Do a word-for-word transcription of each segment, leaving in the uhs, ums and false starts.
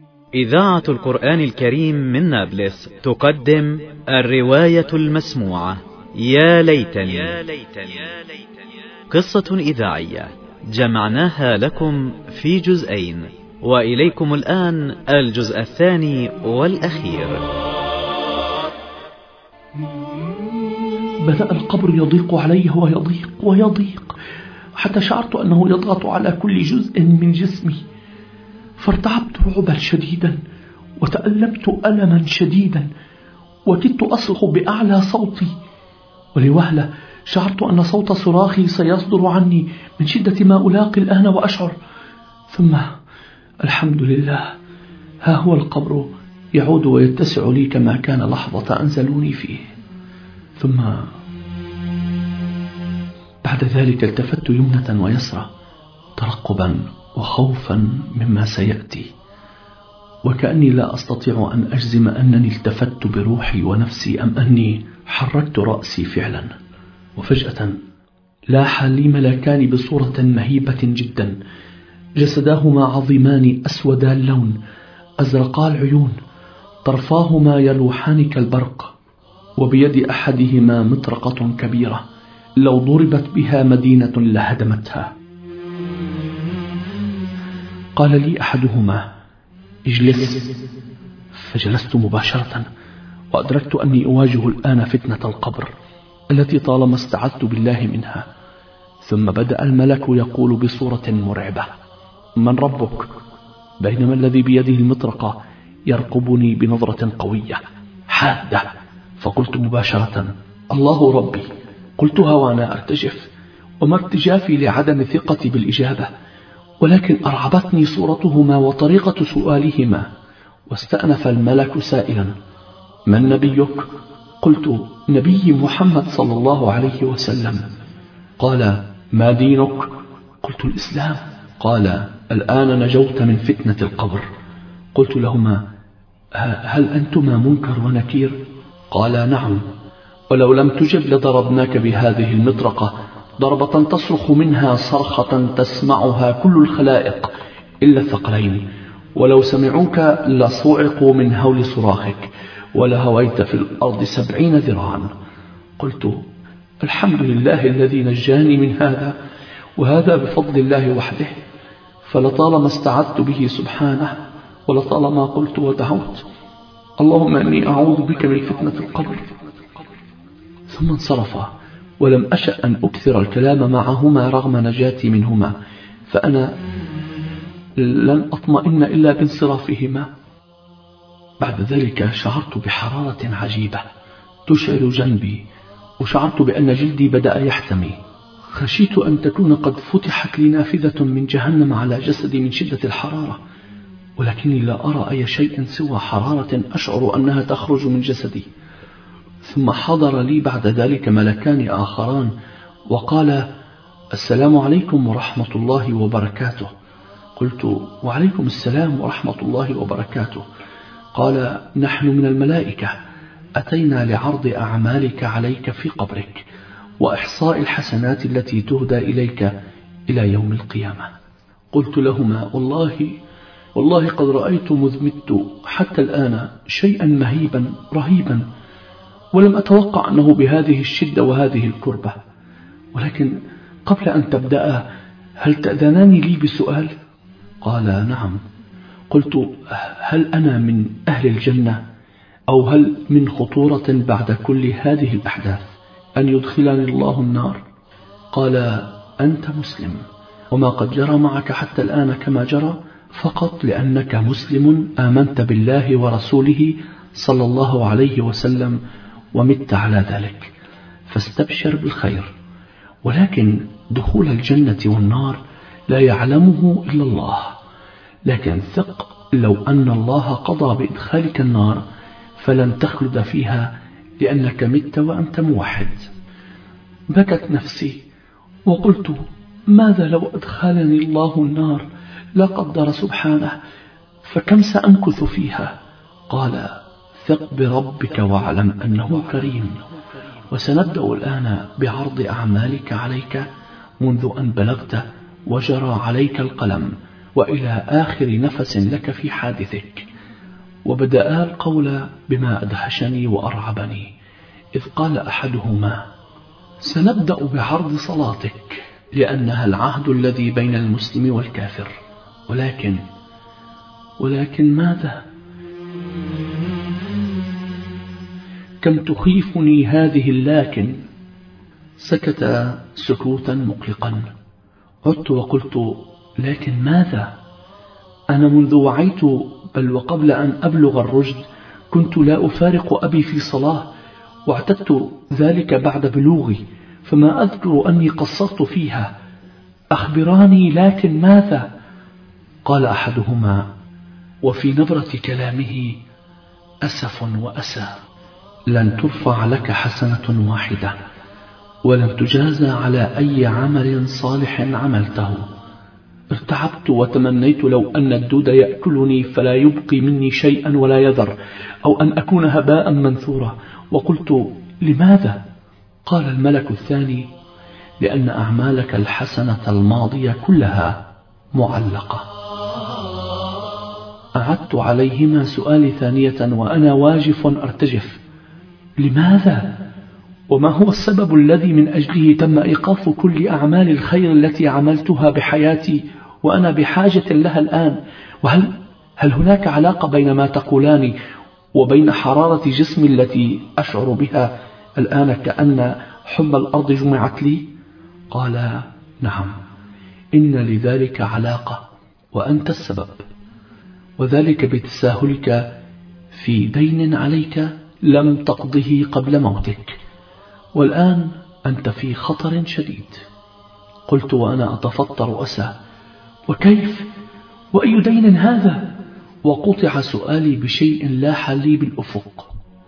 إذاعة القرآن الكريم من نابلس تقدم الرواية المسموعة يا ليتني. قصة إذاعية جمعناها لكم في جزئين، وإليكم الآن الجزء الثاني والأخير. بدأ القبر يضيق علي ويضيق ويضيق حتى شعرت أنه يضغط على كل جزء من جسمي، فارتعبت رعبا شديدا وتألمت ألما شديدا وكدت أصرخ بأعلى صوتي، ولوهلة شعرت أن صوت صراخي سيصدر عني من شدة ما ألاقي الآن وأشعر. ثم الحمد لله، ها هو القبر يعود ويتسع لي كما كان لحظة أنزلوني فيه. ثم بعد ذلك التفت يمنة ويسرى ترقبا وخوفا مما سيأتي، وكأني لا أستطيع أن أجزم أنني التفت بروحي ونفسي أم أني حركت رأسي فعلا. وفجأة لاح لي ملكان بصورة مهيبة جدا، جسداهما عظيمان أسودا اللون أزرقا العيون، طرفاهما يلوحان كالبرق، وبيد أحدهما مطرقة كبيرة لو ضربت بها مدينة لهدمتها. قال لي أحدهما: اجلس. فجلست مباشرة، وأدركت أني أواجه الآن فتنة القبر التي طالما استعذت بالله منها. ثم بدأ الملك يقول بصورة مرعبة: من ربك؟ بينما الذي بيده المطرقة يرقبني بنظرة قوية حادة. فقلت مباشرة: الله ربي. قلتها وأنا أرتجف، وما ارتجافي لعدم ثقتي بالإجابة، ولكن أرعبتني صورتهما وطريقة سؤالهما. واستأنف الملك سائلا: من نبيك؟ قلت: نبي محمد صلى الله عليه وسلم. قال: ما دينك؟ قلت: الإسلام. قال: الآن نجوت من فتنة القبر. قلت لهما: هل أنتما منكر ونكير؟ قال: نعم، ولو لم تجب لضربناك بهذه المطرقة ضربة تصرخ منها صرخة تسمعها كل الخلائق إلا الثقلين، ولو سمعوك لصعقوا من هول صراخك ولهويت في الأرض سبعين ذراعا. قلت: الحمد لله الذي نجاني من هذا، وهذا بفضل الله وحده، فلطالما استعذت به سبحانه، ولطالما قلت ودعوت: اللهم أني أعوذ بك من فتنة القبر. ثم انصرفا، ولم أشأ أن أكثر الكلام معهما رغم نجاتي منهما، فأنا لن أطمئن إلا بانصرافهما. بعد ذلك شعرت بحرارة عجيبة تشعل جنبي، وشعرت بأن جلدي بدأ يحتمي. خشيت أن تكون قد فتحت لي نافذة من جهنم على جسدي من شدة الحرارة، ولكني لا أرى أي شيء سوى حرارة أشعر أنها تخرج من جسدي. ثم حضر لي بعد ذلك ملكان آخران وقال: السلام عليكم ورحمة الله وبركاته. قلت: وعليكم السلام ورحمة الله وبركاته. قال: نحن من الملائكة، أتينا لعرض أعمالك عليك في قبرك وإحصاء الحسنات التي تهدى إليك إلى يوم القيامة. قلت لهما: والله والله قد رأيت مذ مت حتى الآن شيئا مهيبا رهيبا، ولم أتوقع أنه بهذه الشدة وهذه الكربة، ولكن قبل أن تبدأ هل تأذنان لي بسؤال؟ قال: نعم. قلت: هل أنا من أهل الجنة، أو هل من خطورة بعد كل هذه الأحداث أن يدخلني الله النار؟ قال: أنت مسلم، وما قد جرى معك حتى الآن كما جرى فقط لأنك مسلم آمنت بالله ورسوله صلى الله عليه وسلم ومت على ذلك، فاستبشر بالخير، ولكن دخول الجنة والنار لا يعلمه إلا الله، لكن ثق لو أن الله قضى بإدخالك النار فلن تخلد فيها لأنك مت وأنت موحد. بكت نفسي وقلت: ماذا لو أدخلني الله النار لا قدر سبحانه، فكم سأمكث فيها؟ قال: ثق بربك واعلم أنه كريم، وسنبدأ الآن بعرض أعمالك عليك منذ أن بلغت وجرى عليك القلم وإلى آخر نفس لك في حادثك. وبدأ القول بما أدهشني وأرعبني، إذ قال أحدهما: سنبدأ بعرض صلاتك لأنها العهد الذي بين المسلم والكافر، ولكن ولكن ماذا؟ كم تخيفني هذه اللاكن. سكت سكوتا مقلقا. عدت وقلت: لكن ماذا؟ أنا منذ وعيت بل وقبل أن أبلغ الرشد كنت لا أفارق أبي في صلاة، واعتدت ذلك بعد بلوغي، فما أذكر أني قصرت فيها. أخبراني لكن ماذا؟ قال أحدهما وفي نبرة كلامه أسف وأسى: لن ترفع لك حسنة واحدة، ولن تجازى على أي عمل صالح عملته. ارتعبت وتمنيت لو أن الدود يأكلني فلا يبقي مني شيئا ولا يذر، أو أن أكون هباء منثورا. وقلت: لماذا؟ قال الملك الثاني: لأن أعمالك الحسنة الماضية كلها معلقة. أعدت عليهما سؤالي ثانية وأنا واجف أرتجف: لماذا؟ وما هو السبب الذي من أجله تم إيقاف كل أعمال الخير التي عملتها بحياتي وأنا بحاجة لها الآن؟ وهل هل هناك علاقة بين ما تقولان وبين حرارة جسمي التي أشعر بها الآن كأن حمى الأرض جمعت لي؟ قال: نعم، إن لذلك علاقة، وأنت السبب، وذلك بتساهلك في دين عليك لم تقضه قبل موتك، والآن أنت في خطر شديد. قلت وأنا أتفطر أسى: وكيف؟ وأي دين هذا؟ وقطع سؤالي بشيء لاح لي بالأفق.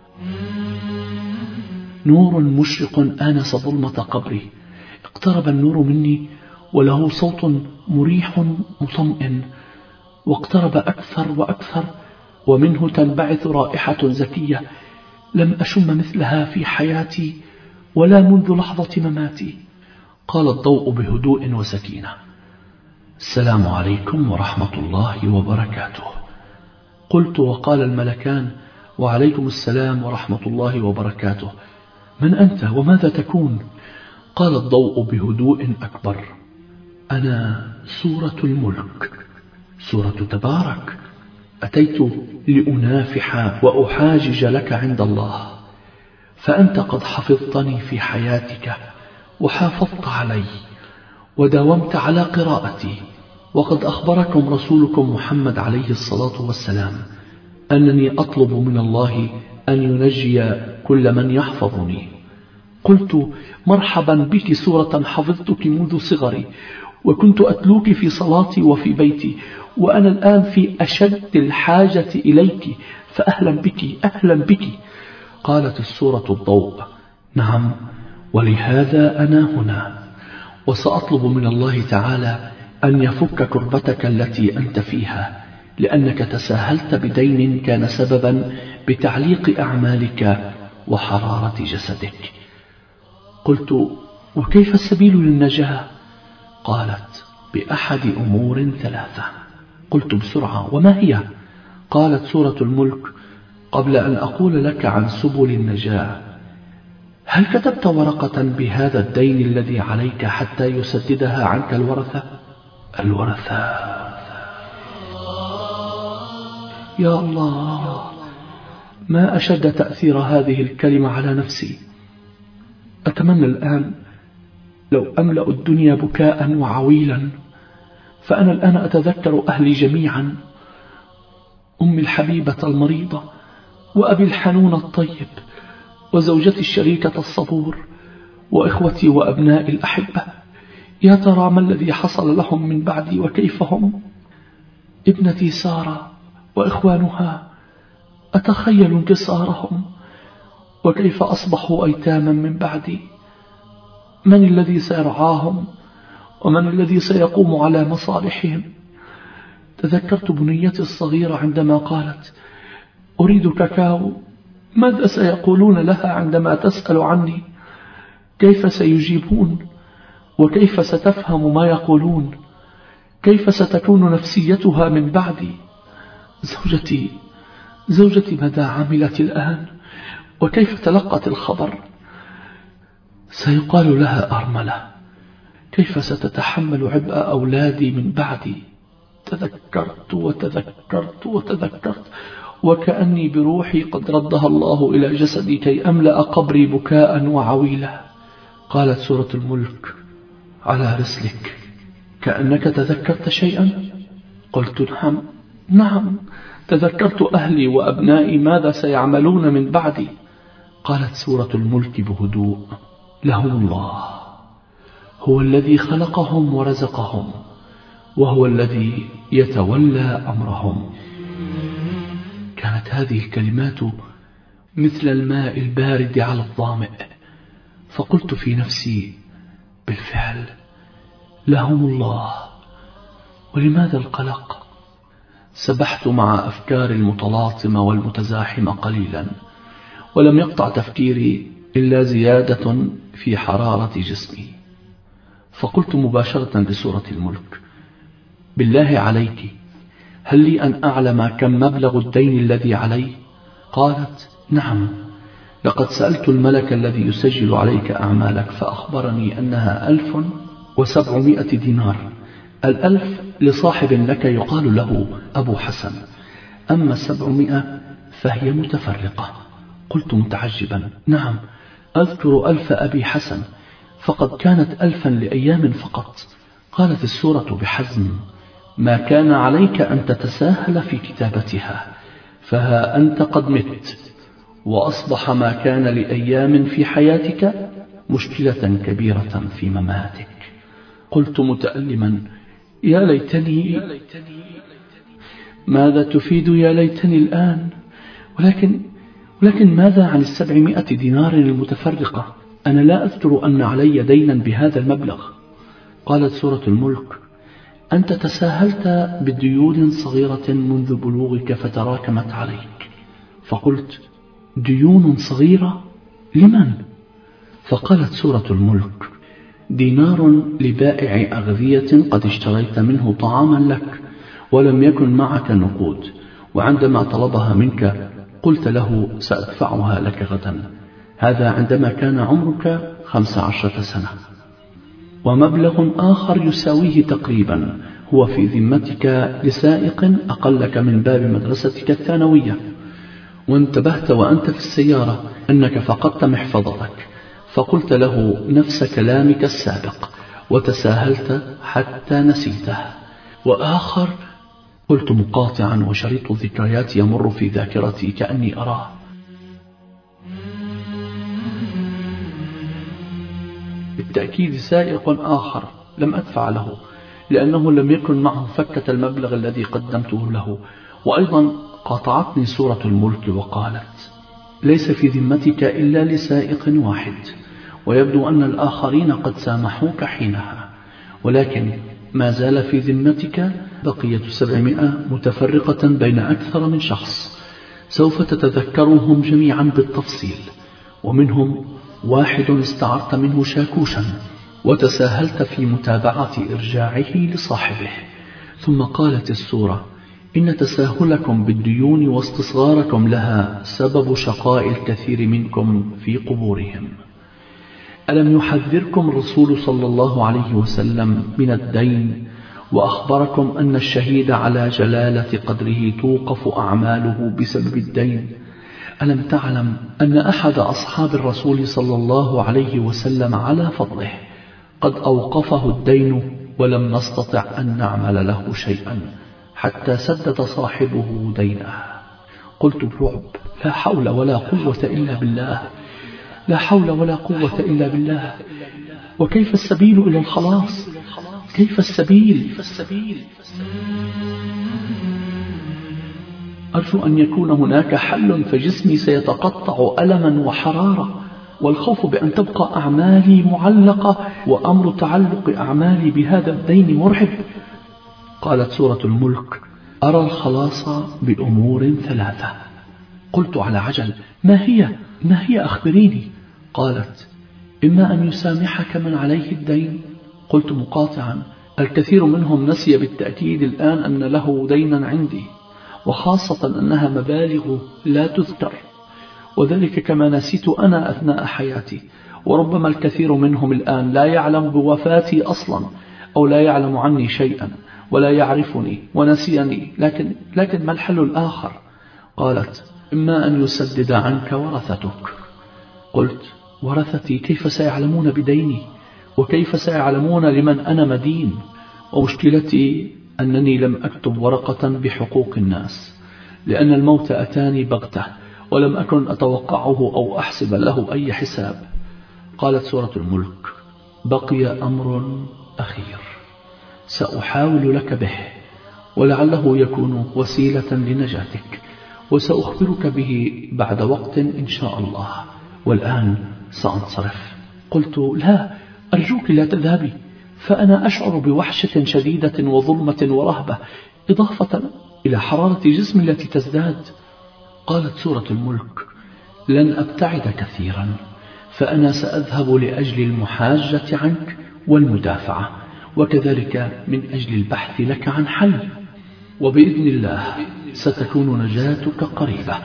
نور مشرق آنس ظلمة قبري. اقترب النور مني وله صوت مريح مطمئن، واقترب أكثر وأكثر، ومنه تنبعث رائحة زكية لم أشم مثلها في حياتي ولا منذ لحظة مماتي. قال الضوء بهدوء وسكينة: السلام عليكم ورحمة الله وبركاته. قلت وقال الملكان: وعليكم السلام ورحمة الله وبركاته. من أنت وماذا تكون؟ قال الضوء بهدوء أكبر: أنا سورة الملك، سورة تبارك، أتيت لأنافح وأحاجج لك عند الله، فأنت قد حفظتني في حياتك وحافظت علي وداومت على قراءتي، وقد أخبركم رسولكم محمد عليه الصلاة والسلام أنني أطلب من الله أن ينجي كل من يحفظني. قلت: مرحبا بك سورة حفظتك منذ صغري، وكنت أتلوك في صلاتي وفي بيتي، وأنا الآن في أشد الحاجة إليك، فأهلا بك أهلا بك. قالت السورة الضوء: نعم، ولهذا أنا هنا، وسأطلب من الله تعالى أن يفك كربتك التي أنت فيها، لأنك تساهلت بدين كان سببا بتعليق أعمالك وحرارة جسدك. قلت: وكيف السبيل للنجاة؟ قالت: بأحد أمور ثلاثة. قلت بسرعة: وما هي؟ قالت سورة الملك: قبل أن أقول لك عن سبل النجاة، هل كتبت ورقة بهذا الدين الذي عليك حتى يسددها عنك الورثة؟ الورثة. يا الله، ما أشد تأثير هذه الكلمة على نفسي. أتمنى الآن لو أملأ الدنيا بكاء وعويلا، فأنا الآن أتذكر أهلي جميعا، أمي الحبيبة المريضة، وأبي الحنون الطيب، وزوجتي الشريكة الصبور، وإخوتي وأبنائي الأحبة. يا ترى ما الذي حصل لهم من بعدي وكيف هم؟ ابنتي سارة وإخوانها، أتخيل انكسارهم، وكيف أصبحوا أيتاما من بعدي. من الذي سيرعاهم؟ ومن الذي سيقوم على مصالحهم؟ تذكرت بنيتي الصغيرة عندما قالت: أريد كاكاو. ماذا سيقولون لها عندما تسأل عني؟ كيف سيجيبون؟ وكيف ستفهم ما يقولون؟ كيف ستكون نفسيتها من بعدي؟ زوجتي زوجتي ماذا عملت الآن؟ وكيف تلقت الخبر؟ سيقال لها أرملة. كيف ستتحمل عبء أولادي من بعدي؟ تذكرت وتذكرت وتذكرت، وكأني بروحي قد ردها الله إلى جسدي كي أملأ قبري بكاء وعويلة. قالت سورة الملك: على رسلك، كأنك تذكرت شيئا؟ قلت: نعم نعم، تذكرت أهلي وأبنائي ماذا سيعملون من بعدي. قالت سورة الملك بهدوء: لهم الله، هو الذي خلقهم ورزقهم، وهو الذي يتولى أمرهم. كانت هذه الكلمات مثل الماء البارد على الظامئ، فقلت في نفسي: بالفعل لهم الله، ولماذا القلق؟ سبحت مع أفكاري المتلاطمة والمتزاحمة قليلا، ولم يقطع تفكيري إلا زيادة في حرارة جسمي، فقلت مباشرة لسورة الملك: بالله عليك، هل لي أن أعلم كم مبلغ الدين الذي علي؟ قالت: نعم، لقد سألت الملك الذي يسجل عليك أعمالك فأخبرني أنها ألف وسبعمائة دينار. الألف لصاحب لك يقال له أبو حسن، أما السبعمائة فهي متفرقة. قلت متعجبا: نعم، أذكر ألف أبي حسن، فقد كانت ألفا لأيام فقط. قالت السورة بحزم: ما كان عليك أن تتساهل في كتابتها، فها أنت قد مت، وأصبح ما كان لأيام في حياتك مشكلة كبيرة في مماتك. قلت متألما: يا ليتني، ماذا تفيد يا ليتني الآن؟ ولكن ولكن ماذا عن السبعمائة دينار المتفرقة؟ أنا لا أذكر أن علي دينا بهذا المبلغ. قالت سورة الملك: أنت تساهلت بديون صغيرة منذ بلوغك فتراكمت عليك. فقلت: ديون صغيرة لمن؟ فقالت سورة الملك: دينار لبائع أغذية قد اشتريت منه طعاما لك ولم يكن معك نقود، وعندما طلبها منك قلت له سأدفعها لك غدا، هذا عندما كان عمرك خمس عشرة سنة. ومبلغ آخر يساويه تقريبا هو في ذمتك لسائق أقلك من باب مدرستك الثانوية، وانتبهت وأنت في السيارة أنك فقدت محفظتك، فقلت له نفس كلامك السابق وتساهلت حتى نسيته. وآخر، قلت مقاطعا وشريط الذكريات يمر في ذاكرتي كأني أراه. بالتأكيد سائق آخر لم أدفع له لأنه لم يكن معه فكة المبلغ الذي قدمته له. وأيضا قاطعتني سورة الملك وقالت: ليس في ذمتك إلا لسائق واحد، ويبدو أن الآخرين قد سامحوك حينها، ولكن ما زال في ذمتك بقية سبعمائة متفرقة بين أكثر من شخص، سوف تتذكرهم جميعا بالتفصيل، ومنهم واحد استعرت منه شاكوشا وتساهلت في متابعة إرجاعه لصاحبه. ثم قالت السورة: إن تساهلكم بالديون واستصغاركم لها سبب شقاء الكثير منكم في قبورهم. ألم يحذركم الرسول صلى الله عليه وسلم من الدين، وأخبركم أن الشهيد على جلالة قدره توقف أعماله بسبب الدين؟ ألم تعلم أن أحد أصحاب الرسول صلى الله عليه وسلم على فضله قد أوقفه الدين ولم نستطع أن نعمل له شيئا حتى سدد صاحبه دينه؟ قلت برعب: لا حول ولا قوة إلا بالله، لا حول ولا قوة إلا بالله. وكيف السبيل إلى الخلاص؟ كيف السبيل؟ أرجو أن يكون هناك حل، فجسمي سيتقطع ألما وحرارة، والخوف بأن تبقى أعمالي معلقة، وأمر تعلق أعمالي بهذا الدين مرعب. قالت سورة الملك: أرى الخلاص بأمور ثلاثة. قلت على عجل: ما هي؟ ما هي أخبريني. قالت: إما أن يسامحك من عليه الدين. قلت مقاطعا: الكثير منهم نسي بالتأكيد الآن أن له دينا عندي، وخاصة أنها مبالغ لا تذكر، وذلك كما نسيت أنا أثناء حياتي. وربما الكثير منهم الآن لا يعلم بوفاتي أصلا، أو لا يعلم عني شيئا ولا يعرفني ونسيني، لكن, لكن ما الحل الآخر؟ قالت: إما أن يسدد عنك ورثتك. قلت: ورثتي كيف سيعلمون بديني؟ وكيف سيعلمون لمن أنا مدين؟ ومشكلتي أنني لم أكتب ورقة بحقوق الناس، لأن الموت أتاني بغتة ولم أكن أتوقعه أو أحسب له أي حساب. قالت سورة الملك: بقي أمر أخير سأحاول لك به، ولعله يكون وسيلة لنجاتك، وسأخبرك به بعد وقت إن شاء الله، والآن سأنصرف. قلت: لا، أرجوك لا تذهبي، فأنا أشعر بوحشة شديدة وظلمة ورهبة، إضافة إلى حرارة جسمي التي تزداد. قالت سورة الملك: لن أبتعد كثيرا، فأنا سأذهب لأجل المحاجة عنك والمدافعة، وكذلك من أجل البحث لك عن حل، وبإذن الله ستكون نجاتك قريبة.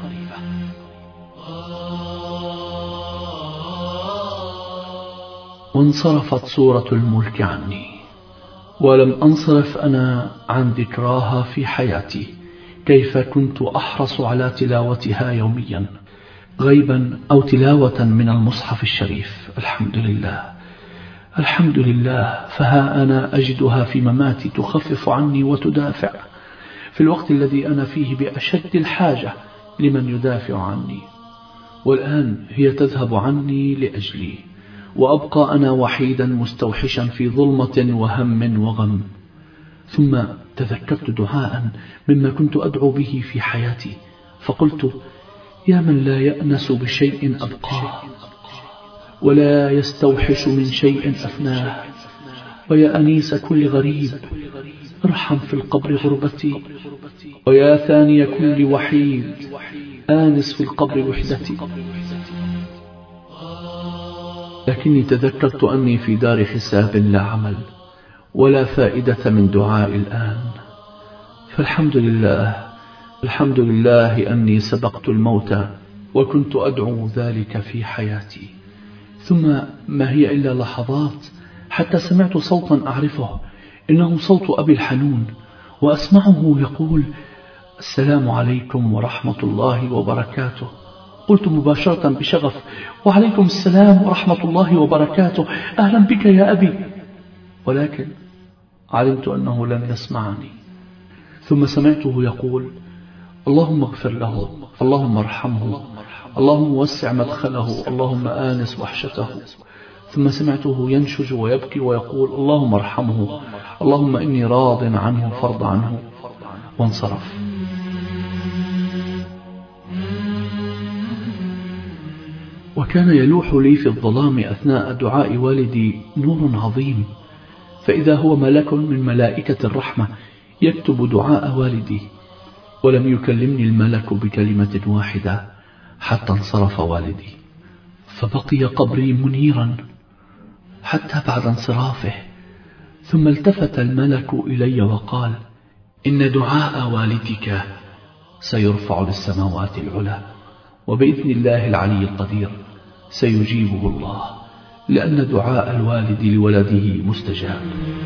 وانصرفت سورة الملك عني، ولم أنصرف أنا عن ذكراها في حياتي، كيف كنت أحرص على تلاوتها يوميا، غيبا أو تلاوة من المصحف الشريف. الحمد لله الحمد لله، فها أنا أجدها في مماتي تخفف عني وتدافع في الوقت الذي أنا فيه بأشد الحاجة لمن يدافع عني، والآن هي تذهب عني لأجلي، وأبقى أنا وحيدا مستوحشا في ظلمة وهم وغم. ثم تذكرت دعاء مما كنت أدعو به في حياتي، فقلت: يا من لا يأنس بشيء أبقاه، ولا يستوحش من شيء أفناه، ويا أنيس كل غريب، ارحم في القبر غربتي، ويا ثاني كل وحيد، آنس في القبر وحدتي. لكني تذكرت أني في دار حساب لا عمل ولا فائدة من دعاء الآن، فالحمد لله الحمد لله أني سبقت الموت وكنت أدعو ذلك في حياتي. ثم ما هي إلا لحظات حتى سمعت صوتا أعرفه، إنه صوت أبي الحنون، وأسمعه يقول: السلام عليكم ورحمة الله وبركاته. قلت مباشرة بشغف: وعليكم السلام ورحمة الله وبركاته، أهلا بك يا أبي. ولكن علمت أنه لن يسمعني. ثم سمعته يقول: اللهم اغفر له، اللهم ارحمه، اللهم وسع مدخله، اللهم آنس وحشته. ثم سمعته ينشج ويبكي ويقول: اللهم ارحمه، اللهم إني راض عنه فارض عنه، وانصرف. وكان يلوح لي في الظلام أثناء دعاء والدي نور عظيم، فإذا هو ملك من ملائكة الرحمة يكتب دعاء والدي، ولم يكلمني الملك بكلمة واحدة حتى انصرف والدي، فبقي قبري منيرا حتى بعد انصرافه. ثم التفت الملك إلي وقال: إن دعاء والدك سيرفع للسماوات العلى، وبإذن الله العلي القدير سيجيبه الله، لأن دعاء الوالد لولده مستجاب.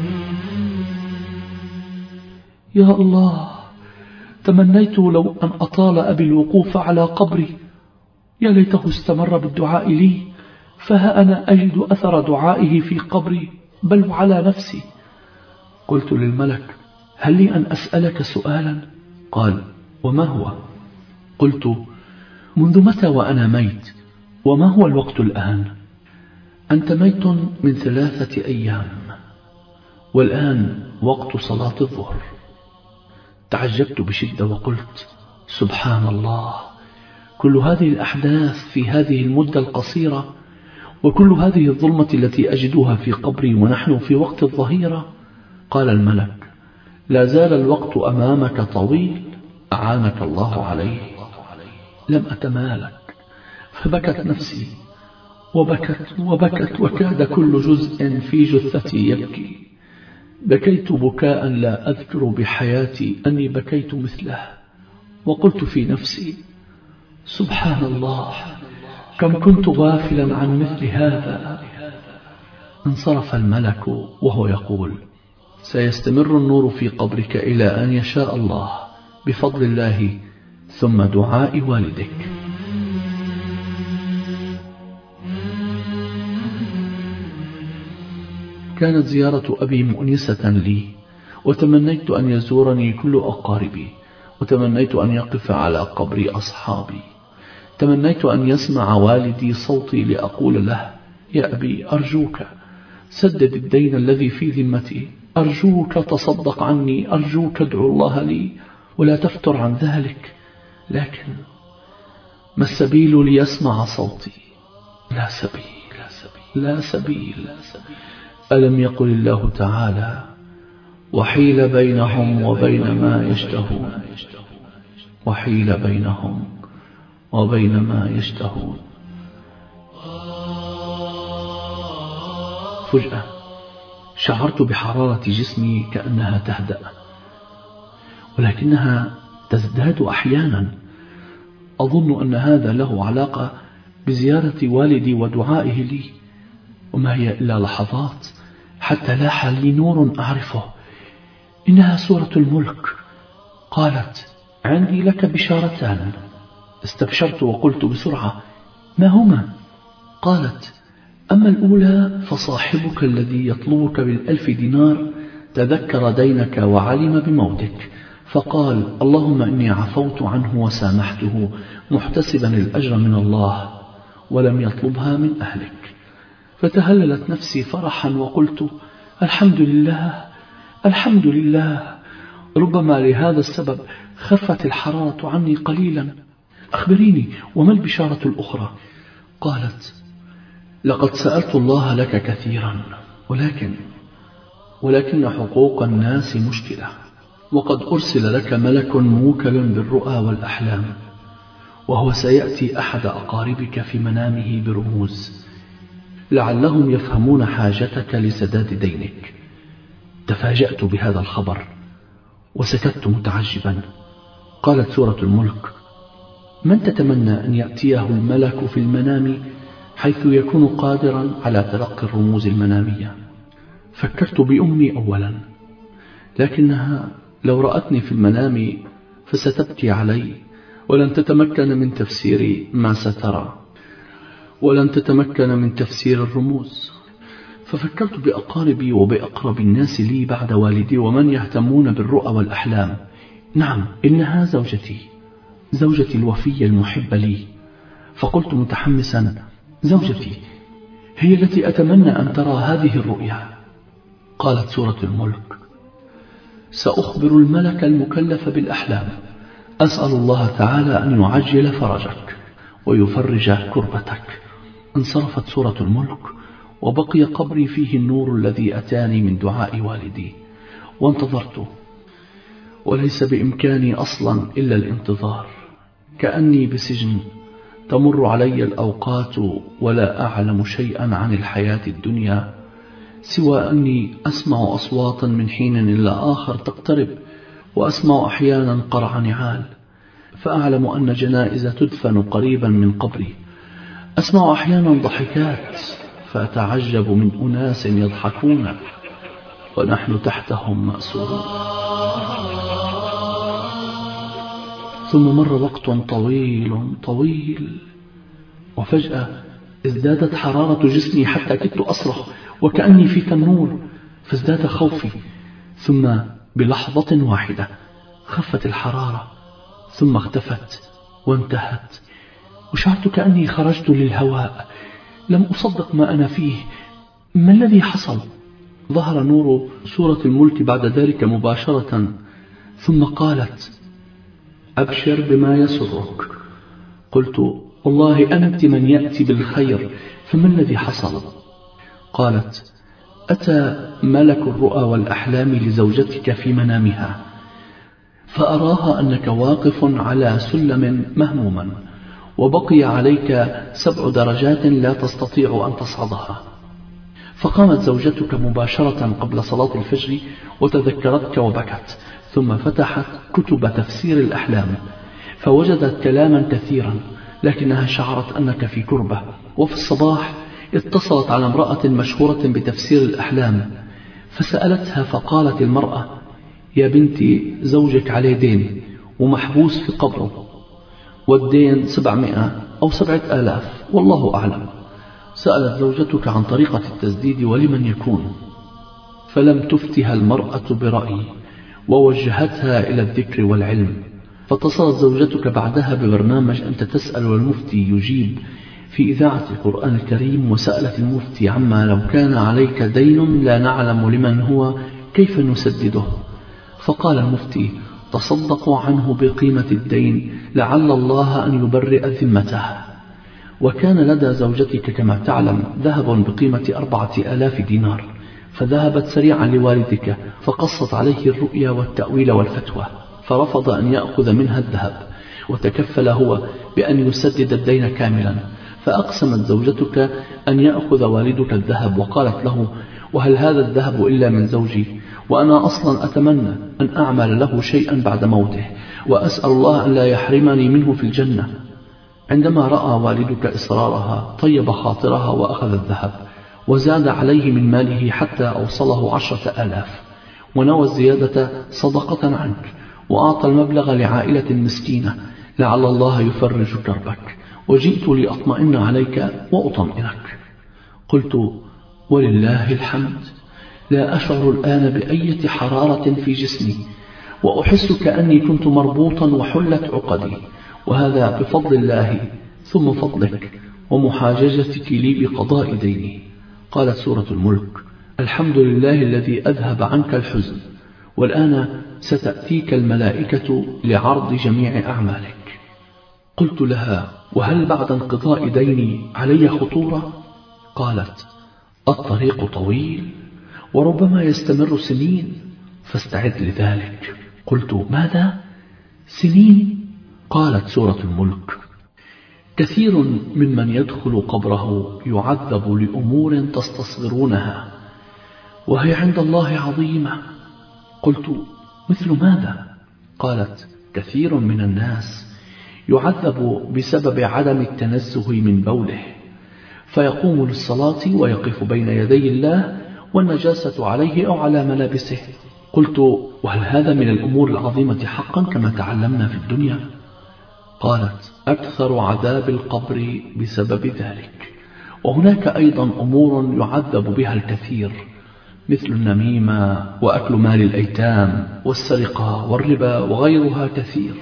يا الله، تمنيت لو أن أطال أبي الوقوف على قبري، يا ليته استمر بالدعاء لي، فها أنا أجد أثر دعائه في قبري بل وعلى نفسي. قلت للملك: هل لي أن أسألك سؤالا؟ قال: وما هو؟ قلت: منذ متى وأنا ميت؟ وما هو الوقت الآن؟ أنت ميت من ثلاثة أيام، والآن وقت صلاة الظهر. تعجبت بشدة وقلت: سبحان الله، كل هذه الأحداث في هذه المدة القصيرة، وكل هذه الظلمة التي أجدها في قبري ونحن في وقت الظهيرة. قال الملك: لا زال الوقت أمامك طويل، أعانك الله عليه. لم أتمالك، فبكت نفسي وبكت وبكت، وكاد كل جزء في جثتي يبكي. بكيت بكاء لا أذكر بحياتي أني بكيت مثله، وقلت في نفسي سبحان الله، كم كنت غافلا عن مثل هذا. انصرف الملك وهو يقول: سيستمر النور في قبرك إلى أن يشاء الله بفضل الله ثم دعاء والدك. كانت زيارة أبي مؤنسة لي، وتمنيت أن يزورني كل أقاربي، وتمنيت أن يقف على قبر أصحابي، تمنيت أن يسمع والدي صوتي لأقول له: يا أبي أرجوك سدد الدين الذي في ذمتي، أرجوك تصدق عني، أرجوك ادعو الله لي ولا تفتر عن ذلك. لكن ما السبيل ليسمع صوتي؟ لا سبيل، لا سبيل، لا سبيل, لا سبيل. ألم يقل الله تعالى: وحيل بينهم وبين ما يشتهون، وحيل بينهم وبين ما يشتهون. فجأة شعرت بحرارة جسمي كأنها تهدأ، ولكنها تزداد أحيانا. أظن أن هذا له علاقة بزيارة والدي ودعائه لي، وما هي إلا لحظات حتى لاح لي نور أعرفه. إنها سورة الملك. قالت: عندي لك بشارتان. استبشرت وقلت بسرعة: ما هما؟ قالت: أما الأولى فصاحبك الذي يطلبك بالألف دينار تذكر دينك وعلم بموتك، فقال: اللهم إني عفوت عنه وسامحته محتسبا الأجر من الله، ولم يطلبها من أهلك. فتهللت نفسي فرحا وقلت: الحمد لله، الحمد لله. ربما لهذا السبب خفت الحرارة عني قليلا. أخبريني، وما البشارة الأخرى؟ قالت: لقد سألت الله لك كثيرا، ولكن ولكن حقوق الناس مشكلة، وقد أرسل لك ملك موكل بالرؤى والأحلام، وهو سيأتي أحد أقاربك في منامه برموز لعلهم يفهمون حاجتك لسداد دينك. تفاجأت بهذا الخبر وسكت متعجبا. قالت سورة الملك: من تتمنى أن يأتيه الملك في المنام حيث يكون قادرا على تلقي الرموز المنامية؟ فكرت بأمي أولا، لكنها لو رأتني في المنام فستبكي علي، ولن تتمكن من تفسير ما سترى، ولن تتمكن من تفسير الرموز. ففكرت بأقاربي وبأقرب الناس لي بعد والدي ومن يهتمون بالرؤى والأحلام. نعم، إنها زوجتي، زوجتي الوفية المحبة لي. فقلت متحمسا: زوجتي هي التي أتمنى أن ترى هذه الرؤيا. قالت سورة الملك: سأخبر الملك المكلف بالأحلام، أسأل الله تعالى أن يعجل فرجك ويفرج كربتك. انصرفت سورة الملك، وبقي قبري فيه النور الذي أتاني من دعاء والدي، وانتظرت، وليس بإمكاني أصلا إلا الانتظار، كأني بسجن تمر علي الأوقات ولا أعلم شيئا عن الحياة الدنيا سوى أني أسمع أصواتا من حين إلى آخر تقترب، وأسمع أحيانا قرع نعال، فأعلم أن جنائز تدفن قريبا من قبري. أسمع أحيانا ضحكات فأتعجب من أناس يضحكون ونحن تحتهم مأسورون. ثم مر وقت طويل طويل، وفجأة ازدادت حرارة جسمي حتى كدت أصرخ وكأني في تنور، فازداد خوفي. ثم بلحظة واحدة خفت الحرارة، ثم اختفت وانتهت، وشعرت كأني خرجت للهواء. لم أصدق ما أنا فيه. ما الذي حصل؟ ظهر نور سورة الملك بعد ذلك مباشرة، ثم قالت: أبشر بما يسرك. قلت: والله أنت من يأتي بالخير، فما الذي حصل؟ قالت: أتى ملك الرؤى والأحلام لزوجتك في منامها، فأراها أنك واقف على سلم مهموما، وبقي عليك سبع درجات لا تستطيع أن تصعدها، فقامت زوجتك مباشرة قبل صلاة الفجر وتذكرتك وبكت، ثم فتحت كتب تفسير الأحلام فوجدت كلاما كثيرا، لكنها شعرت أنك في كربة. وفي الصباح اتصلت على امرأة مشهورة بتفسير الأحلام فسألتها، فقالت المرأة: يا بنتي، زوجك عليه دين ومحبوس في قبره، والدين سبعمائة أو سبعة آلاف والله أعلم. سألت زوجتك عن طريقة التسديد ولمن يكون، فلم تفتها المرأة برأي ووجهتها إلى الذكر والعلم. فاتصلت زوجتك بعدها ببرنامج أنت تسأل والمفتي يجيب في إذاعة القرآن الكريم، وسألت المفتي عما لو كان عليك دين لا نعلم لمن هو كيف نسدده، فقال المفتي: تصدقوا عنه بقيمة الدين لعل الله أن يبرئ ذمته. وكان لدى زوجتك كما تعلم ذهب بقيمة أربعة آلاف دينار، فذهبت سريعا لوالدك فقصت عليه الرؤيا والتأويل والفتوى، فرفض أن يأخذ منها الذهب، وتكفل هو بأن يسدد الدين كاملا. فأقسمت زوجتك أن يأخذ والدك الذهب، وقالت له: وهل هذا الذهب إلا من زوجي؟ وأنا أصلا أتمنى أن أعمل له شيئا بعد موته، وأسأل الله أن لا يحرمني منه في الجنة. عندما رأى والدك إصرارها طيب خاطرها وأخذ الذهب وزاد عليه من ماله حتى أوصله عشرة آلاف، ونوى الزيادة صدقة عنك، وأعطى المبلغ لعائلة مسكينة لعل الله يفرج كربك. وجئت لأطمئن عليك وأطمئنك. قلت: ولله الحمد، لا أشعر الآن بأية حرارة في جسمي، وأحس كأني كنت مربوطا وحلت عقدي، وهذا بفضل الله ثم فضلك ومحاججتك لي بقضاء ديني. قالت سورة الملك: الحمد لله الذي أذهب عنك الحزن، والآن ستأتيك الملائكة لعرض جميع أعمالك. قلت لها: وهل بعد انقضاء ديني علي خطورة؟ قالت: الطريق طويل وربما يستمر سنين، فاستعد لذلك. قلت: ماذا؟ سنين؟ قالت سورة الملك: كثير ممن يدخل قبره يعذب لأمور تستصغرونها وهي عند الله عظيمة. قلت: مثل ماذا؟ قالت: كثير من الناس يعذب بسبب عدم التنزه من بوله، فيقوم للصلاة ويقف بين يدي الله والنجاسة عليه أو على ملابسه. قلت: وهل هذا من الأمور العظيمة حقا كما تعلمنا في الدنيا؟ قالت: أكثر عذاب القبر بسبب ذلك، وهناك أيضا أمور يعذب بها الكثير مثل النميمة وأكل مال الأيتام والسرقة والربا وغيرها كثير.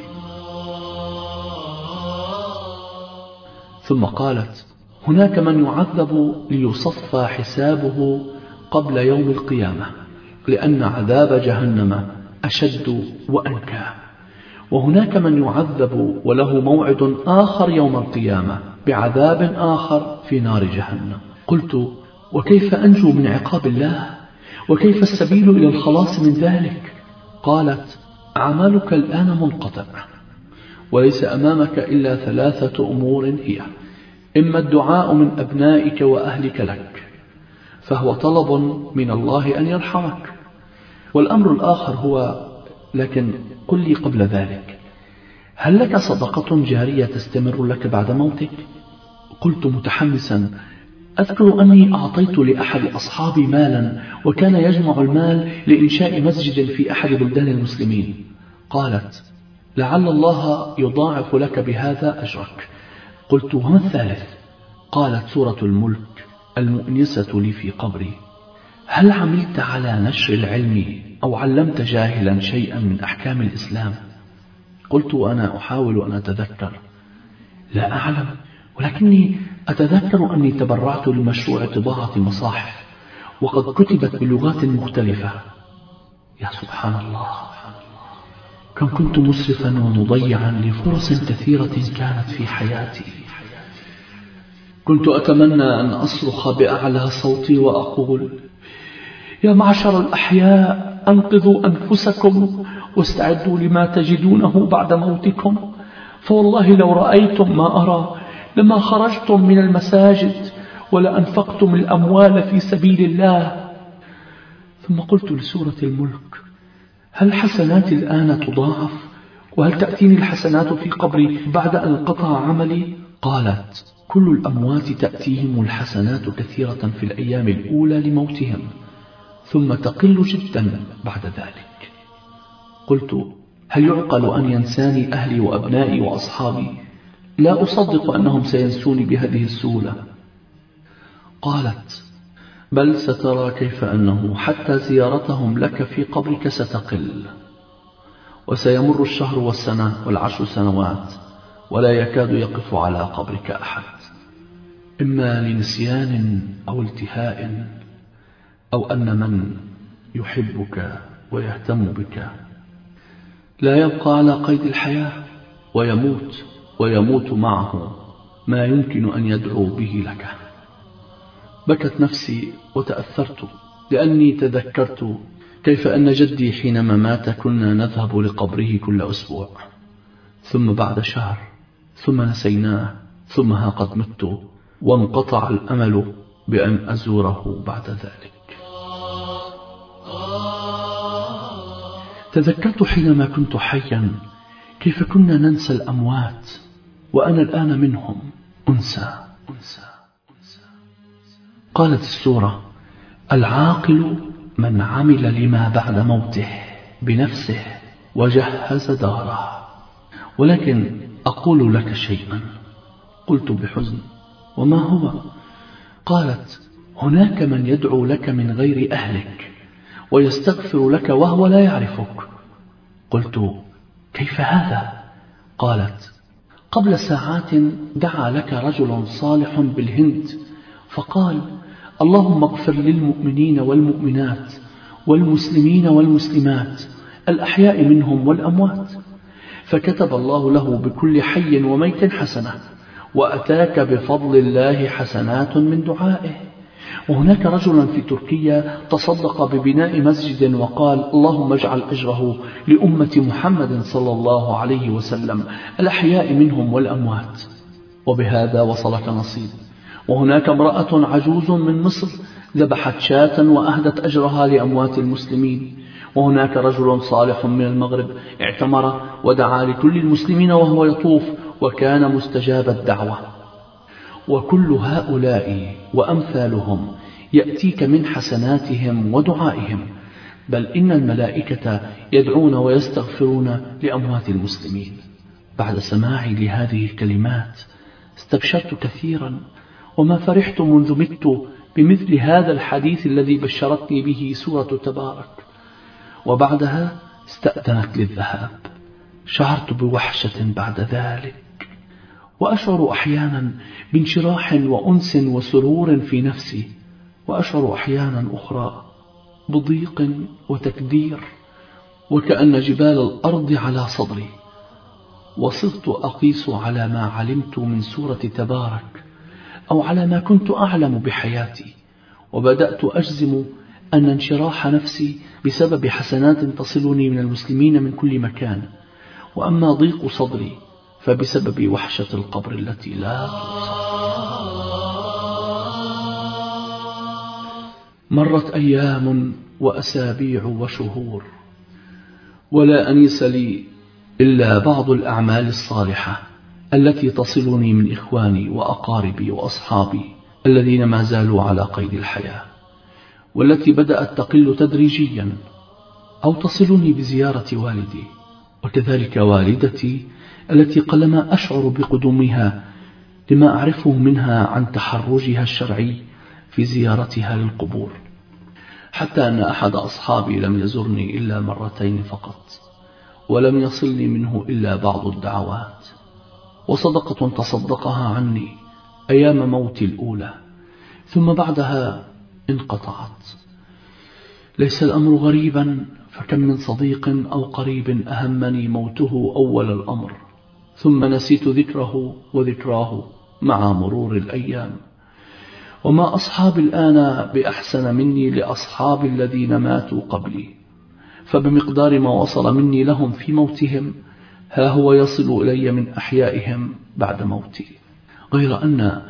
ثم قالت: هناك من يعذب ليصفى حسابه قبل يوم القيامة، لأن عذاب جهنم أشد وأنكى. وهناك من يعذب وله موعد آخر يوم القيامة بعذاب آخر في نار جهنم. قلت: وكيف أنجو من عقاب الله؟ وكيف السبيل إلى الخلاص من ذلك؟ قالت: عملك الآن منقطع، وليس أمامك إلا ثلاثة أمور هي: إما الدعاء من أبنائك وأهلك لك، فهو طلب من الله أن يرحمك، والأمر الآخر هو، لكن قل لي قبل ذلك، هل لك صدقة جارية تستمر لك بعد موتك؟ قلت متحمسا: أذكر أني أعطيت لأحد أصحابي مالا وكان يجمع المال لإنشاء مسجد في أحد بلدان المسلمين. قالت: لعل الله يضاعف لك بهذا أجرك. قلت: وما الثالث؟ قالت سورة الملك المؤنسة لي في قبري: هل عملت على نشر العلم أو علمت جاهلا شيئا من أحكام الإسلام؟ قلت وأنا أحاول أن أتذكر: لا أعلم، ولكني أتذكر أني تبرعت لمشروع طباعة مصاحف وقد كتبت بلغات مختلفة. يا سبحان الله، كم كنت مسرفا ومضيعا لفرص كثيرة كانت في حياتي. كنت أتمنى أن أصرخ بأعلى صوتي وأقول: يا معشر الأحياء، أنقذوا أنفسكم واستعدوا لما تجدونه بعد موتكم، فوالله لو رأيتم ما أرى لما خرجتم من المساجد ولأنفقتم الأموال في سبيل الله. ثم قلت لسورة الملك: هل حسناتي الآن تضاعف؟ وهل تأتيني الحسنات في قبري بعد أن انقطع عملي؟ قالت: كل الأموات تأتيهم الحسنات كثيرة في الأيام الأولى لموتهم، ثم تقل جدا بعد ذلك. قلت: هل يعقل أن ينساني أهلي وأبنائي وأصحابي؟ لا أصدق أنهم سينسوني بهذه السهولة. قالت: بل سترى كيف أنه حتى زيارتهم لك في قبرك ستقل، وسيمر الشهر والسنة والعشر سنوات ولا يكاد يقف على قبرك أحد، إما لنسيان أو التهاء، أو أن من يحبك ويهتم بك لا يبقى على قيد الحياة ويموت، ويموت معه ما يمكن أن يدعو به لك. بكت نفسي وتأثرت، لأني تذكرت كيف أن جدي حينما مات كنا نذهب لقبره كل أسبوع، ثم بعد شهر، ثم نسيناه، ثم ها قد مت وانقطع الأمل بأن أزوره بعد ذلك. تذكرت حينما كنت حيا كيف كنا ننسى الأموات، وأنا الآن منهم أنسى أنسى أنسى. قالت السورة: العاقل من عمل لما بعد موته بنفسه وجهز داره. ولكن أقول لك شيئا. قلت بحزن: وما هو؟ قالت: هناك من يدعو لك من غير أهلك ويستغفر لك وهو لا يعرفك. قلت: كيف هذا؟ قالت: قبل ساعات دعا لك رجل صالح بالهند فقال: اللهم اغفر للمؤمنين والمؤمنات والمسلمين والمسلمات الأحياء منهم والأموات، فكتب الله له بكل حي وميت حسنة، وأتاك بفضل الله حسنات من دعائه. وهناك رجلا في تركيا تصدق ببناء مسجد وقال: اللهم اجعل أجره لأمة محمد صلى الله عليه وسلم الأحياء منهم والأموات، وبهذا وصلك نصيب. وهناك امرأة عجوز من مصر ذبحت شاة وأهدت أجرها لأموات المسلمين. وهناك رجل صالح من المغرب اعتمر ودعا لكل المسلمين وهو يطوف، وكان مستجاب الدعوة. وكل هؤلاء وأمثالهم يأتيك من حسناتهم ودعائهم، بل إن الملائكة يدعون ويستغفرون لأموات المسلمين. بعد سماعي لهذه الكلمات استبشرت كثيرا، وما فرحت منذ مت بمثل هذا الحديث الذي بشرتني به سورة تبارك. وبعدها استأذنت للذهاب. شعرت بوحشة بعد ذلك، وأشعر أحيانا بانشراح وأنس وسرور في نفسي، وأشعر أحيانا أخرى بضيق وتكدير، وكأن جبال الأرض على صدري. وصرت أقيس على ما علمت من سورة تبارك أو على ما كنت أعلم بحياتي، وبدأت أجزم أن انشراح نفسي بسبب حسنات تصلني من المسلمين من كل مكان، وأما ضيق صدري فبسبب وحشة القبر التي لا توصف. مرت أيام وأسابيع وشهور، ولا أنيس لي إلا بعض الأعمال الصالحة التي تصلني من إخواني وأقاربي وأصحابي الذين ما زالوا على قيد الحياة، والتي بدأت تقل تدريجيا، أو تصلني بزيارة والدي، وكذلك والدتي التي قلما أشعر بقدومها لما أعرفه منها عن تحرجها الشرعي في زيارتها للقبور، حتى أن أحد أصحابي لم يزرني إلا مرتين فقط، ولم يصلني منه إلا بعض الدعوات وصدقة تصدقها عني أيام موتي الأولى، ثم بعدها انقطعت. ليس الأمر غريبا، فكم من صديق أو قريب أهمني موته أول الأمر، ثم نسيت ذكره وذكراه مع مرور الأيام. وما أصحابي الآن بأحسن مني لأصحاب الذين ماتوا قبلي، فبمقدار ما وصل مني لهم في موتهم ها هو يصل إلي من أحيائهم بعد موتي، غير أن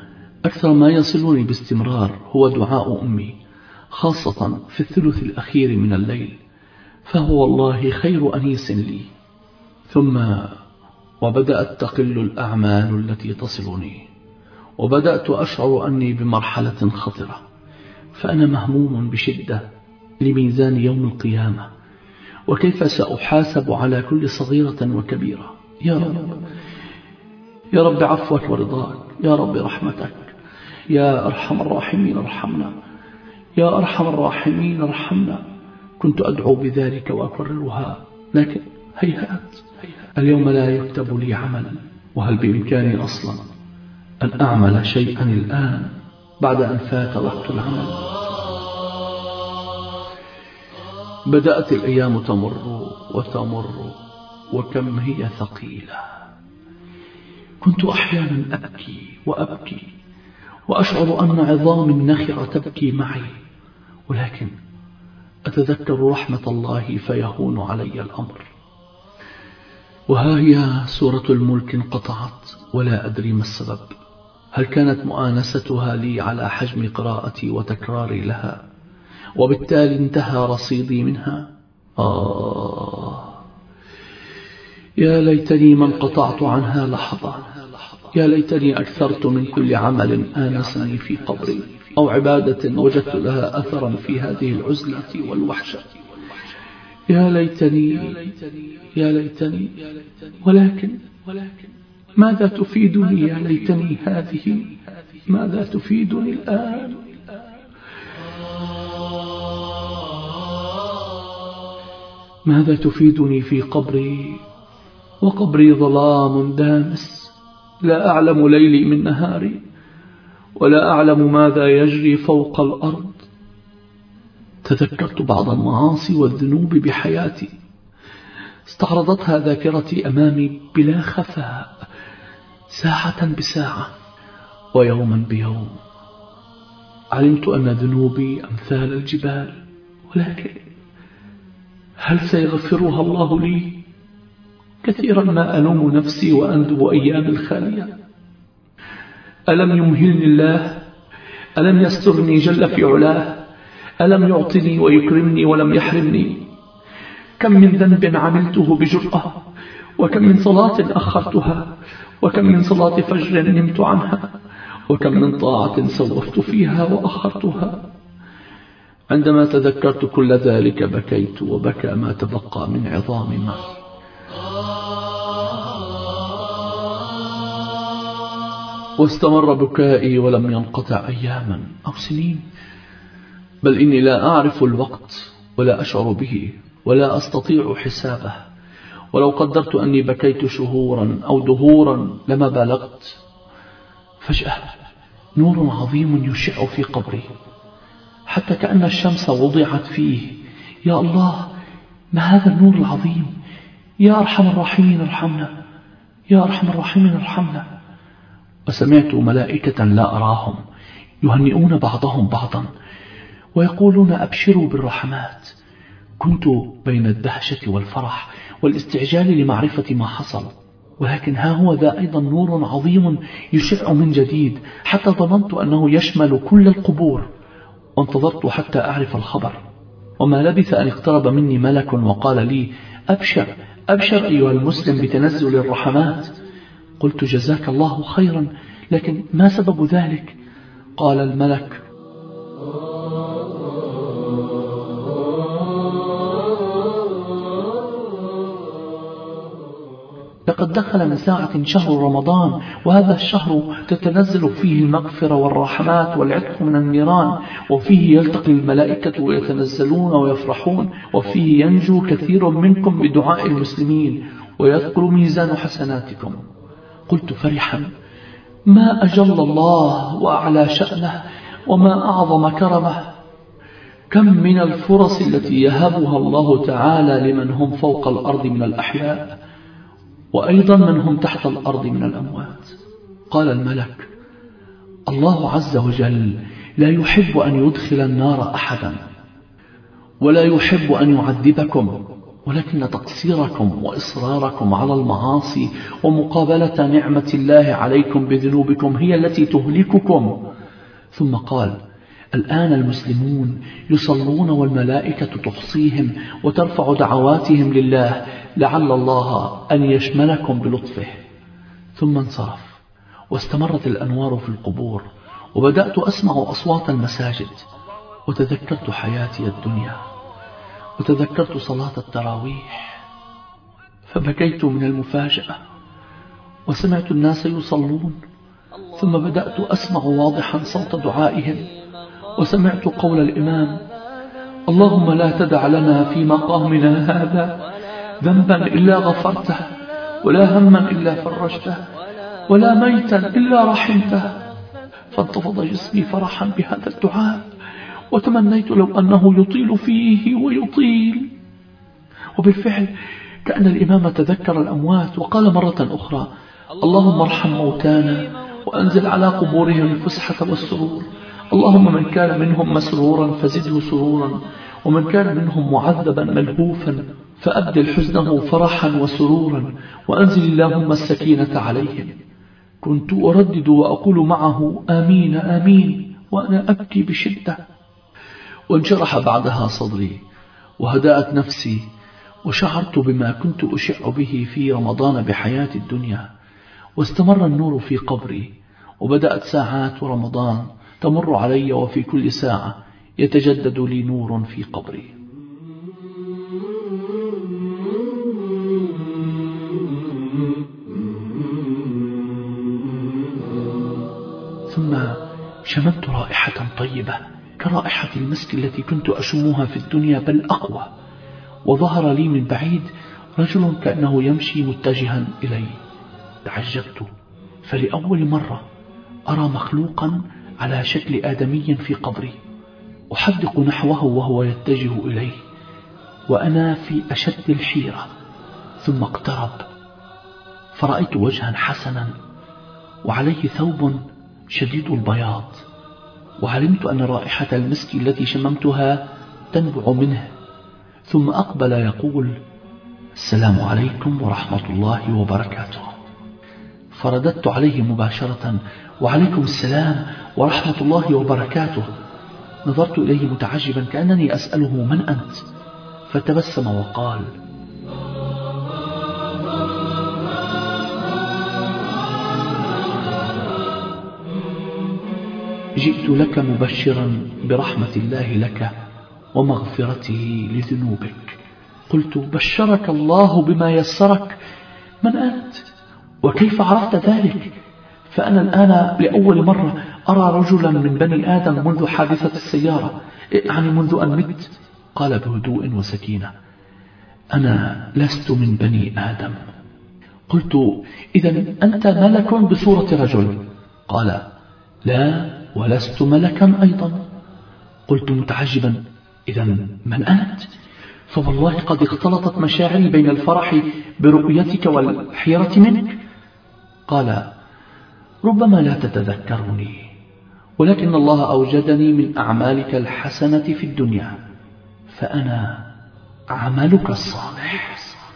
أكثر ما يصلني باستمرار هو دعاء أمي، خاصة في الثلث الأخير من الليل، فهو والله خير أنيس لي. ثم وبدأت تقل الأعمال التي تصلني، وبدأت أشعر أني بمرحلة خطرة، فأنا مهموم بشدة لميزان يوم القيامة، وكيف سأحاسب على كل صغيرة وكبيرة. يا رب، يا رب عفوك ورضاك، يا رب رحمتك، يا أرحم الراحمين ارحمنا، يا أرحم الراحمين ارحمنا. كنت أدعو بذلك وأكررها، لكن هيهات، اليوم لا يكتب لي عملا، وهل بإمكاني أصلا أن أعمل شيئا الآن بعد أن فات وقت العمل؟ بدأت الأيام تمر وتمر، وكم هي ثقيلة. كنت أحيانا أبكي وأبكي وأشعر أن عظام النخرة تبكي معي، ولكن أتذكر رحمة الله فيهون علي الأمر. وها هي سورة الملك انقطعت ولا أدري ما السبب. هل كانت مؤانستها لي على حجم قراءتي وتكراري لها، وبالتالي انتهى رصيدي منها؟ آه يا ليتني ما انقطعت عنها لحظة، يا ليتني أكثرت من كل عمل آنسني في قبري، أو عبادة وجدت لها أثرا في هذه العزلة والوحشة. يا ليتني يا ليتني ولكن ماذا تفيدني يا ليتني هذه؟ ماذا تفيدني الآن؟ ماذا تفيدني في قبري، وقبري ظلام دامس، لا أعلم ليلي من نهاري، ولا أعلم ماذا يجري فوق الأرض. تذكرت بعض المعاصي والذنوب بحياتي، استعرضتها ذاكرتي أمامي بلا خفاء، ساعة بساعة ويوما بيوم. علمت أن ذنوبي أمثال الجبال، ولكن هل سيغفرها الله لي؟ كثيرا ما ألوم نفسي وأندب أيام الخالية. ألم يمهلني الله؟ ألم يسترني جل في علاه؟ ألم يعطني ويكرمني ولم يحرمني؟ كم من ذنب عملته بجرأة، وكم من صلاة أخرتها، وكم من صلاة فجر نمت عنها، وكم من طاعة سوفت فيها وأخرتها. عندما تذكرت كل ذلك بكيت، وبكى ما تبقى من عظام معي. واستمر بكائي ولم ينقطع أياما أو سنين، بل إني لا أعرف الوقت ولا أشعر به ولا أستطيع حسابه. ولو قدرت أني بكيت شهورا أو دهورا لما بلغت. فجأة نور عظيم يشع في قبري، حتى كأن الشمس وضعت فيه. يا الله، ما هذا النور العظيم؟ يا أرحم الراحمين ارحمنا، يا أرحم الراحمين ارحمنا. وسمعت ملائكة لا أراهم يهنئون بعضهم بعضا ويقولون أبشروا بالرحمات. كنت بين الدهشة والفرح والاستعجال لمعرفة ما حصل، ولكن ها هو ذا أيضا نور عظيم يشع من جديد، حتى ظننت أنه يشمل كل القبور، وانتظرت حتى أعرف الخبر. وما لبث أن اقترب مني ملك وقال لي: أبشر أبشر أيها المسلم بتنزل الرحمات. قلت: جزاك الله خيرا، لكن ما سبب ذلك؟ قال الملك: لقد دخل من ساعة شهر رمضان، وهذا الشهر تتنزل فيه المغفرة والرحمات والعتق من النيران، وفيه يلتقي الملائكة ويتنزلون ويفرحون، وفيه ينجو كثير منكم بدعاء المسلمين ويذكر ميزان حسناتكم. قلت فرحا: ما أجل الله وأعلى شأنه وما أعظم كرمه. كم من الفرص التي يهبها الله تعالى لمن هم فوق الأرض من الأحياء، وأيضا من هم تحت الأرض من الأموات. قال الملك: الله عز وجل لا يحب أن يدخل النار أحدا، ولا يحب أن يعذبكم، ولكن تقصيركم وإصراركم على المعاصي ومقابلة نعمة الله عليكم بذنوبكم هي التي تهلككم. ثم قال: الآن المسلمون يصلون والملائكة تحصيهم وترفع دعواتهم لله، لعل الله أن يشملكم بلطفه. ثم انصرف، واستمرت الأنوار في القبور، وبدأت أسمع أصوات المساجد، وتذكرت حياتي الدنيا، وتذكرت صلاة التراويح، فبكيت من المفاجأة، وسمعت الناس يصلون، ثم بدأت أسمع واضحا صوت دعائهم، وسمعت قول الإمام: اللهم لا تدع لنا في مقامنا هذا ذنبا إلا غفرته، ولا هما إلا فرجته، ولا ميتا إلا رحمته. فانتفض جسمي فرحا بهذا الدعاء، وتمنيت لو أنه يطيل فيه ويطيل. وبالفعل كأن الإمام تذكر الأموات وقال مرة أخرى: اللهم ارحم موتانا وأنزل على قبورهم الفسحة والسرور. اللهم من كان منهم مسرورا فزده سرورا، ومن كان منهم معذبا ملهوفا فأبدل حزنه فرحا وسرورا، وأنزل اللهم السكينة عليهم. كنت أردد وأقول معه: آمين آمين، وأنا أبكي بشدة. وانشرح بعدها صدري، وهدأت نفسي، وشعرت بما كنت أشع به في رمضان بحياة الدنيا. واستمر النور في قبري، وبدأت ساعات رمضان تمر علي، وفي كل ساعة يتجدد لي نور في قبري. ثم شممت رائحة طيبة كرائحة المسك التي كنت أشمها في الدنيا، بل أقوى. وظهر لي من بعيد رجل كأنه يمشي متجها إلي. تعجبت، فلأول مرة أرى مخلوقا على شكل آدمي في قبري، أحدق نحوه وهو يتجه إلي، وأنا في أشد الحيرة. ثم اقترب، فرأيت وجها حسنا وعليه ثوب شديد البياض، وعلمت أن رائحة المسك التي شممتها تنبع منه. ثم أقبل يقول: السلام عليكم ورحمة الله وبركاته. فرددت عليه مباشرة: وعليكم السلام ورحمة الله وبركاته. نظرت إليه متعجبا كأنني أسأله: من أنت؟ فتبسم وقال: جئت لك مبشرا برحمة الله لك ومغفرته لذنوبك. قلت: بشرك الله بما يسرك. من أنت؟ وكيف عرفت ذلك؟ فأنا الآن لأول مرة أرى رجلا من بني آدم منذ حادثة السيارة، يعني منذ أن مت. قال بهدوء وسكينة: أنا لست من بني آدم. قلت: إذن أنت ملك بصورة رجل؟ قال: لا، ولست ملكا أيضا. قلت متعجبا: إذن من أنت؟ فوالله قد اختلطت مشاعري بين الفرح برؤيتك والحيرة منك. قال: ربما لا تتذكرني، ولكن الله أوجدني من أعمالك الحسنة في الدنيا، فأنا عملك الصالح.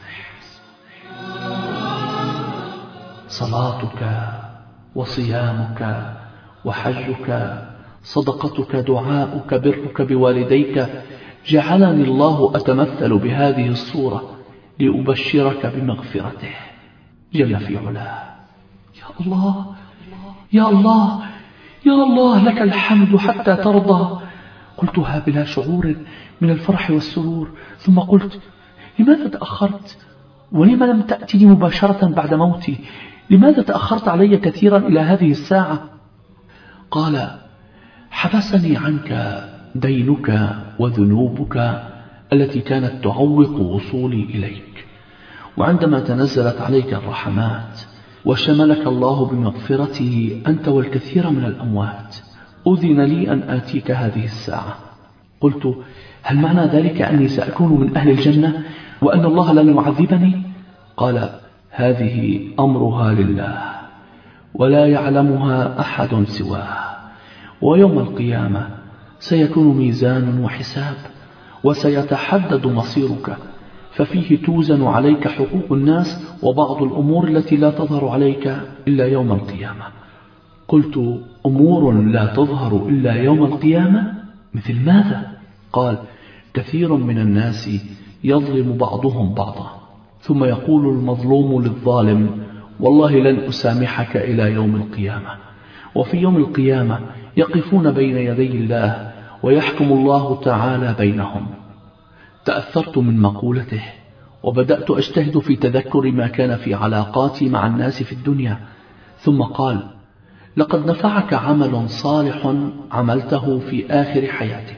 صلاتك وصيامك وحجك، صدقتك، دعاؤك، برك بوالديك، جعلني الله أتمثل بهذه الصورة لأبشرك بمغفرته جل في علاه. يا الله يا الله يا الله، لك الحمد حتى ترضى. قلتها بلا شعور من الفرح والسرور. ثم قلت: لماذا تأخرت؟ ولما لم تأتني مباشرة بعد موتي؟ لماذا تأخرت علي كثيرا إلى هذه الساعة؟ قال: حبسني عنك دينك وذنوبك التي كانت تعوق وصولي إليك، وعندما تنزلت عليك الرحمات وشملك الله بمغفرته أنت والكثير من الأموات، أذن لي أن آتيك هذه الساعة. قلت: هل معنى ذلك أني سأكون من أهل الجنة وأن الله لن يعذبني؟ قال: هذه أمرها لله، ولا يعلمها أحد سواه، ويوم القيامة سيكون ميزان وحساب، وسيتحدد مصيرك، ففيه توزن عليك حقوق الناس وبعض الأمور التي لا تظهر عليك إلا يوم القيامة. قلت: أمور لا تظهر إلا يوم القيامة؟ مثل ماذا؟ قال: كثير من الناس يظلم بعضهم بعضا، ثم يقول المظلوم للظالم: والله لن أسامحك إلى يوم القيامة. وفي يوم القيامة يقفون بين يدي الله ويحكم الله تعالى بينهم. تأثرت من مقولته وبدأت أجتهد في تذكر ما كان في علاقاتي مع الناس في الدنيا. ثم قال: لقد نفعك عمل صالح عملته في آخر حياتك.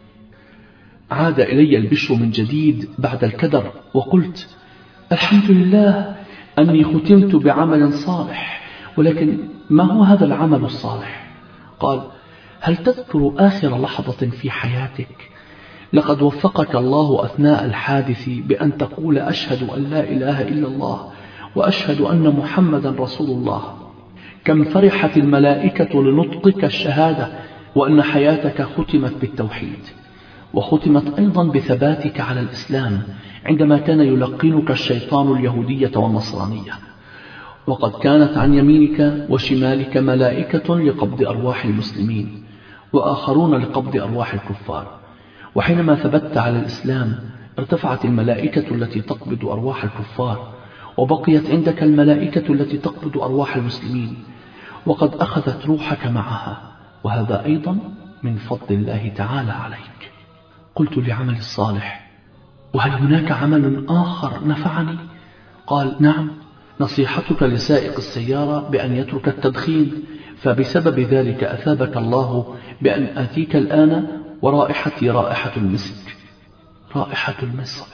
عاد إلي البشر من جديد بعد الكدر، وقلت: الحمد لله أني ختمت بعمل صالح، ولكن ما هو هذا العمل الصالح؟ قال: هل تذكر آخر لحظة في حياتك لقد وفقك الله أثناء الحادث بأن تقول: أشهد أن لا إله إلا الله وأشهد أن محمدا رسول الله؟ كم فرحت الملائكة لنطقك الشهادة، وأن حياتك ختمت بالتوحيد، وختمت أيضا بثباتك على الإسلام عندما كان يلقنك الشيطان اليهودية والنصرانية. وقد كانت عن يمينك وشمالك ملائكة لقبض أرواح المسلمين، وآخرون لقبض أرواح الكفار. وحينما ثبت على الإسلام ارتفعت الملائكة التي تقبض أرواح الكفار، وبقيت عندك الملائكة التي تقبض أرواح المسلمين، وقد أخذت روحك معها، وهذا أيضا من فضل الله تعالى عليك. قلت لعمل الصالح: وهل هناك عمل آخر نفعني؟ قال: نعم، نصيحتك لسائق السيارة بأن يترك التدخين، فبسبب ذلك أثابك الله بأن آتيك الآن ورائحتي رائحة المسك. رائحة المسك،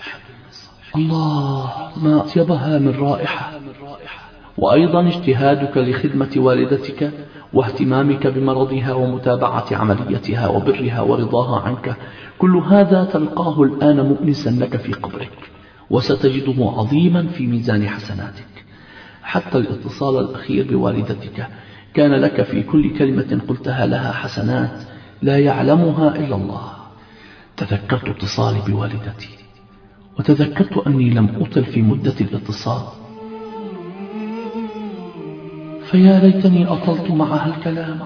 الله، ما أطيبها من رائحة. وأيضا اجتهادك لخدمة والدتك واهتمامك بمرضها ومتابعة عمليتها وبرها ورضاها عنك، كل هذا تلقاه الآن مؤنسا لك في قبرك، وستجده عظيما في ميزان حسناتك. حتى الاتصال الأخير بوالدتك كان لك في كل كلمة قلتها لها حسنات لا يعلمها إلا الله. تذكرت اتصالي بوالدتي، وتذكرت أني لم أطل في مدة الاتصال، فيا ليتني أطلت معها الكلام.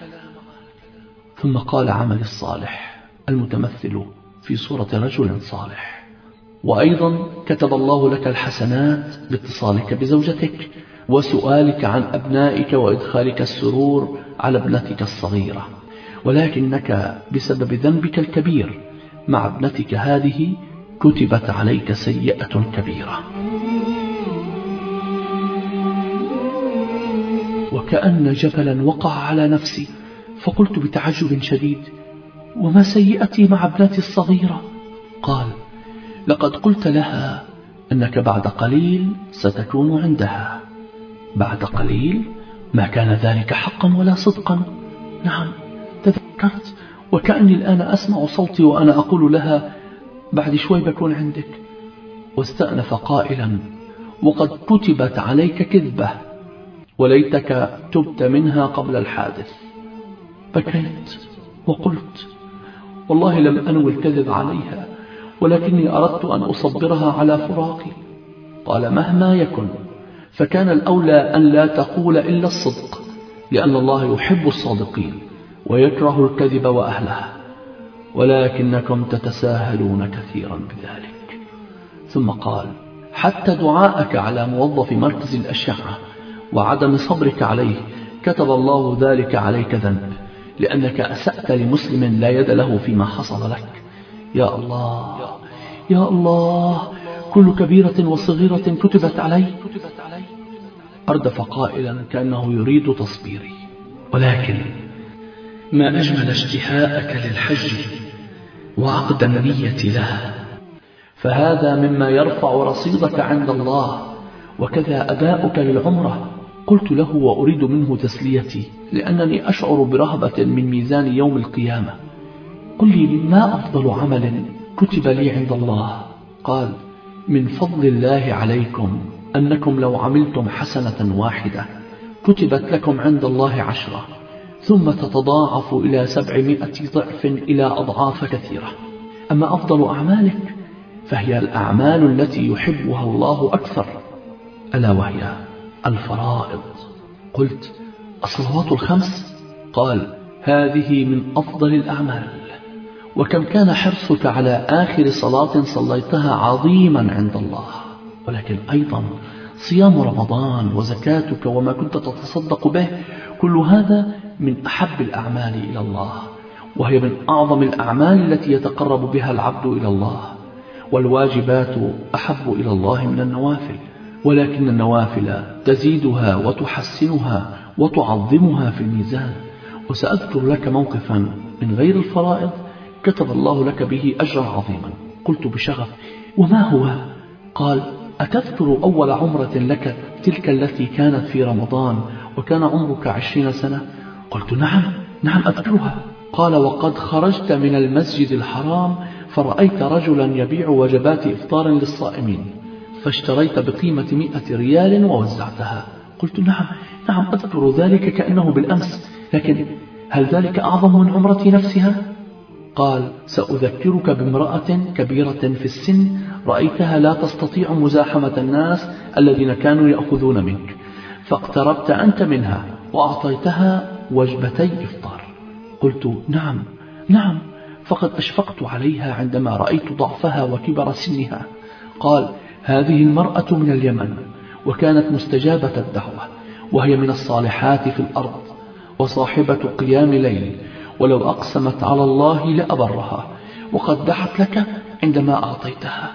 ثم قال عمل الصالح المتمثل في صورة رجل صالح: وأيضا كتب الله لك الحسنات باتصالك بزوجتك وسؤالك عن أبنائك وإدخالك السرور على ابنتك الصغيرة، ولكنك بسبب ذنبك الكبير مع ابنتك هذه كتبت عليك سيئة كبيرة. وكأن جبلا وقع على نفسي، فقلت بتعجب شديد: وما سيئتي مع ابنتي الصغيرة؟ قال: لقد قلت لها أنك بعد قليل ستكون عندها. بعد قليل؟ ما كان ذلك حقا ولا صدقا؟ نعم، تذكرت، وكأني الآن أسمع صوتي وأنا أقول لها: بعد شوي بكون عندك. واستأنف قائلا: وقد كتبت عليك كذبة، وليتك تبت منها قبل الحادث. بكيت وقلت: والله لم أنوي الكذب عليها، ولكني أردت أن أصبرها على فراقي. قال: مهما يكن فكان الأولى أن لا تقول إلا الصدق، لأن الله يحب الصادقين ويكره الكذب وأهله، ولكنكم تتساهلون كثيرا بذلك. ثم قال: حتى دعاءك على موظف مركز الأشعة وعدم صبرك عليه كتب الله ذلك عليك ذنب، لأنك أسأت لمسلم لا يد له فيما حصل لك. يا الله، يا الله، كل كبيرة وصغيرة كتبت علي. أردف قائلا كأنه يريد تصبيري: ولكن ما أجمل اشتهاءك للحج وعقد النية له، فهذا مما يرفع رصيدك عند الله، وكذا أداؤك للعمرة. قلت له وأريد منه تسليتي، لأنني أشعر برهبة من ميزان يوم القيامة: قل لي ما أفضل عمل كتب لي عند الله؟ قال: من فضل الله عليكم أنكم لو عملتم حسنة واحدة كتبت لكم عند الله عشرة، ثم تتضاعف إلى سبعمائة ضعف إلى أضعاف كثيرة. أما أفضل أعمالك فهي الأعمال التي يحبها الله أكثر، ألا وهي الفرائض. قلت: الصلوات الخمس؟ قال: هذه من أفضل الأعمال. وكم كان حرصك على آخر صلاة صليتها عظيما عند الله. ولكن أيضا صيام رمضان وزكاتك وما كنت تتصدق به، كل هذا من أحب الأعمال إلى الله، وهي من أعظم الأعمال التي يتقرب بها العبد إلى الله. والواجبات أحب إلى الله من النوافل، ولكن النوافل تزيدها وتحسنها وتعظمها في الميزان. وسأذكر لك موقفا من غير الفرائض كتب الله لك به أجرا عظيما. قلت بشغف: وما هو؟ قال: أتذكر أول عمرة لك تلك التي كانت في رمضان وكان عمرك عشرين سنة؟ قلت: نعم نعم أذكرها. قال: وقد خرجت من المسجد الحرام فرأيت رجلا يبيع وجبات إفطار للصائمين، فاشتريت بقيمة مئة ريال ووزعتها. قلت: نعم نعم أذكر ذلك كأنه بالأمس، لكن هل ذلك أعظم من عمرتي نفسها؟ قال: سأذكرك بامرأة كبيرة في السن رأيتها لا تستطيع مزاحمة الناس الذين كانوا يأخذون منك، فاقتربت أنت منها وأعطيتها وجبتي إفطار. قلت: نعم نعم، فقد أشفقت عليها عندما رأيت ضعفها وكبر سنها. قال: هذه المرأة من اليمن، وكانت مستجابة الدعوة، وهي من الصالحات في الأرض، وصاحبة قيام ليل، ولو أقسمت على الله لأبرها، وقد دعت لك عندما أعطيتها.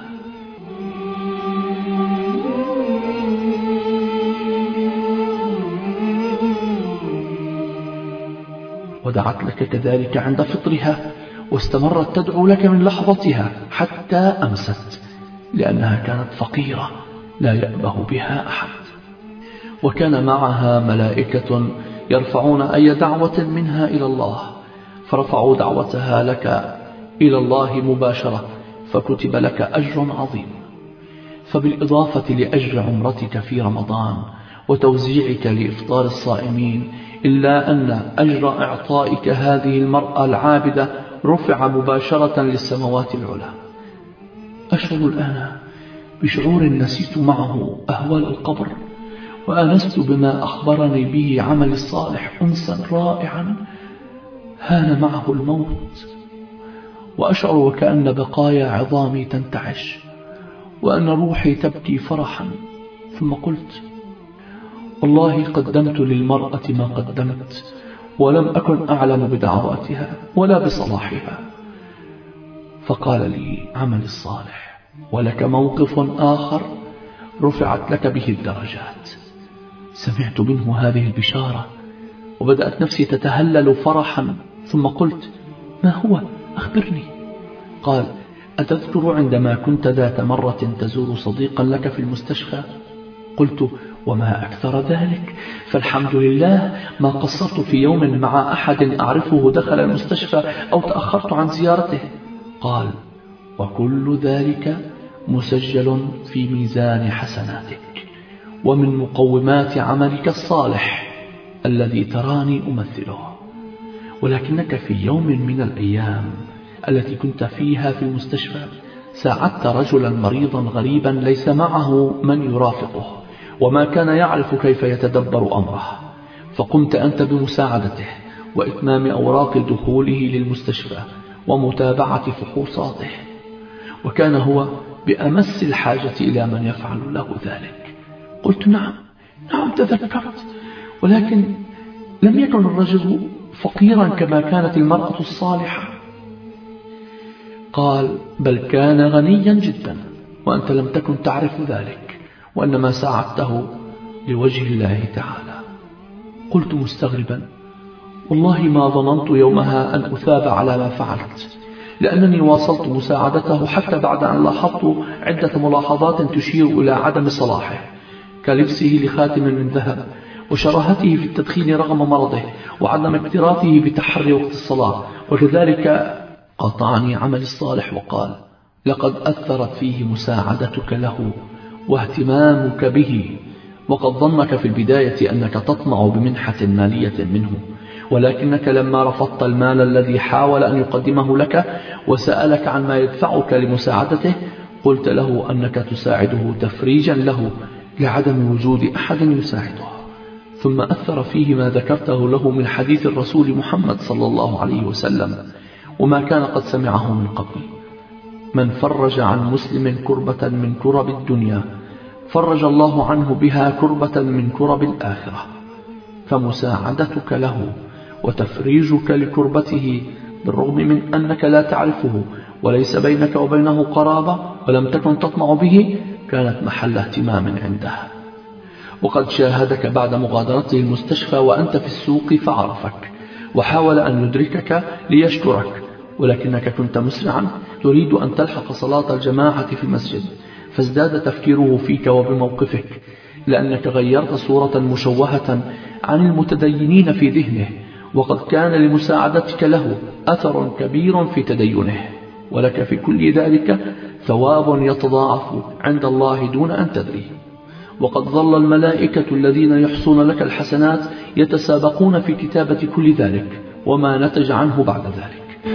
ودعت لك كذلك عند فطرها، واستمرت تدعو لك من لحظتها حتى أمست، لأنها كانت فقيرة لا يأبه بها أحد. وكان معها ملائكة يرفعون أي دعوة منها إلى الله، فرفعوا دعوتها لك إلى الله مباشرة، فكتب لك أجر عظيم. فبالإضافة لأجر عمرتك في رمضان وتوزيعك لإفطار الصائمين، إلا أن أجر إعطائك هذه المرأة العابدة رفع مباشرة للسماوات العلى. أشعر الآن بشعور نسيت معه أهوال القبر، وآنست بما أخبرني به عمل الصالح أنسا رائعا هان معه الموت. وأشعر وكأن بقايا عظامي تنتعش، وأن روحي تبكي فرحا. ثم قلت: والله قدمت للمرأة ما قدمت، ولم أكن أعلم بدعواتها ولا بصلاحها. فقال لي عمل الصالح: ولك موقف آخر رفعت لك به الدرجات. سمعت منه هذه البشارة وبدأت نفسي تتهلل فرحا، ثم قلت: ما هو؟ أخبرني. قال: أتذكر عندما كنت ذات مرة تزور صديقا لك في المستشفى؟ قلت: وما أكثر ذلك، فالحمد لله ما قصرت في يوم مع أحد أعرفه دخل المستشفى أو تأخرت عن زيارته. قال: وكل ذلك مسجل في ميزان حسناتك، ومن مقومات عملك الصالح الذي تراني أمثله. ولكنك في يوم من الأيام التي كنت فيها في المستشفى ساعدت رجلا مريضا غريبا ليس معه من يرافقه، وما كان يعرف كيف يتدبر أمره، فقمت أنت بمساعدته وإتمام أوراق دخوله للمستشفى ومتابعة فحوصاته، وكان هو بأمس الحاجة إلى من يفعل له ذلك. قلت: نعم نعم تذكرت، ولكن لم يكن الرجل فقيرا كما كانت المرأة الصالحة. قال: بل كان غنيا جدا، وأنت لم تكن تعرف ذلك، وإنما ساعدته لوجه الله تعالى. قلت مستغربا: والله ما ظننت يومها أن أثاب على ما فعلت، لأنني واصلت مساعدته حتى بعد أن لاحظت عدة ملاحظات تشير إلى عدم صلاحه، كلبسه لخاتم من ذهب، وشراهته في التدخين رغم مرضه، وعدم اكتراثه بتحري وقت الصلاة. وكذلك قاطعني عمل الصالح وقال: لقد أثرت فيه مساعدتك له واهتمامك به، وقد ظنك في البداية أنك تطمع بمنحة مالية منه، ولكنك لما رفضت المال الذي حاول أن يقدمه لك وسألك عن ما يدفعك لمساعدته، قلت له أنك تساعده تفريجا له لعدم وجود أحد يساعده. ثم أثر فيه ما ذكرته له من حديث الرسول محمد صلى الله عليه وسلم وما كان قد سمعه من قبل: من فرج عن مسلم كربة من كرب الدنيا فرج الله عنه بها كربة من كرب الآخرة. فمساعدتك له وتفريجك لكربته بالرغم من أنك لا تعرفه وليس بينك وبينه قرابة ولم تكن تطمع به كانت محل اهتمام عنده. وقد شاهدك بعد مغادرته المستشفى وأنت في السوق فعرفك وحاول أن يدركك ليشكرك، ولكنك كنت مسرعا تريد أن تلحق صلاة الجماعة في المسجد، فازداد تفكيره فيك وبموقفك لأنك غيرت صورة مشوهة عن المتدينين في ذهنه، وقد كان لمساعدتك له أثر كبير في تدينه، ولك في كل ذلك ثواب يتضاعف عند الله دون أن تدري. وقد ظل الملائكة الذين يحصون لك الحسنات يتسابقون في كتابة كل ذلك وما نتج عنه بعد ذلك.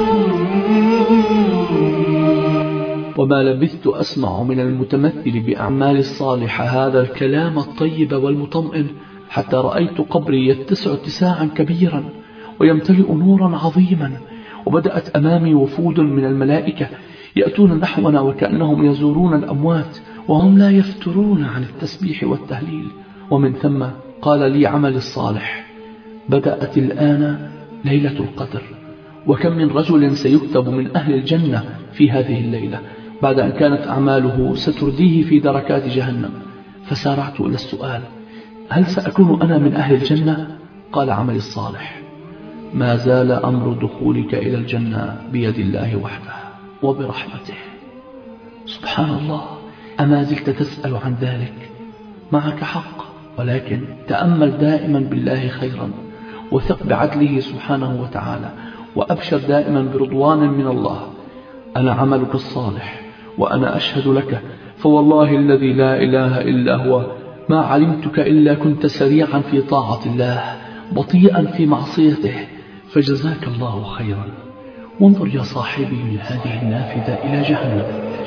وما لبثت أسمع من المتمثل بأعمال الصالحة هذا الكلام الطيب والمطمئن حتى رأيت قبري يتسع اتساعا كبيرا ويمتلئ نورا عظيما، وبدأت أمامي وفود من الملائكة يأتون نحونا وكأنهم يزورون الأموات وهم لا يفترون عن التسبيح والتهليل. ومن ثم قال لي عمل الصالح: بدأت الآن ليلة القدر، وكم من رجل سيكتب من أهل الجنة في هذه الليلة بعد أن كانت أعماله سترديه في دركات جهنم. فسارعت إلى السؤال: هل سأكون أنا من أهل الجنة؟ قال عمل الصالح: ما زال أمر دخولك إلى الجنة بيد الله وحده وبرحمته. سبحان الله، أما زلت تسأل عن ذلك؟ معك حق، ولكن تأمل دائما بالله خيرا وثق بعدله سبحانه وتعالى، وأبشر دائما برضوان من الله. أنا عملك الصالح وأنا أشهد لك، فوالله الذي لا إله إلا هو ما علمتك إلا كنت سريعا في طاعة الله بطيئا في معصيته، فجزاك الله خيرا. وانظر يا صاحبي من هذه النافذة إلى جهنم.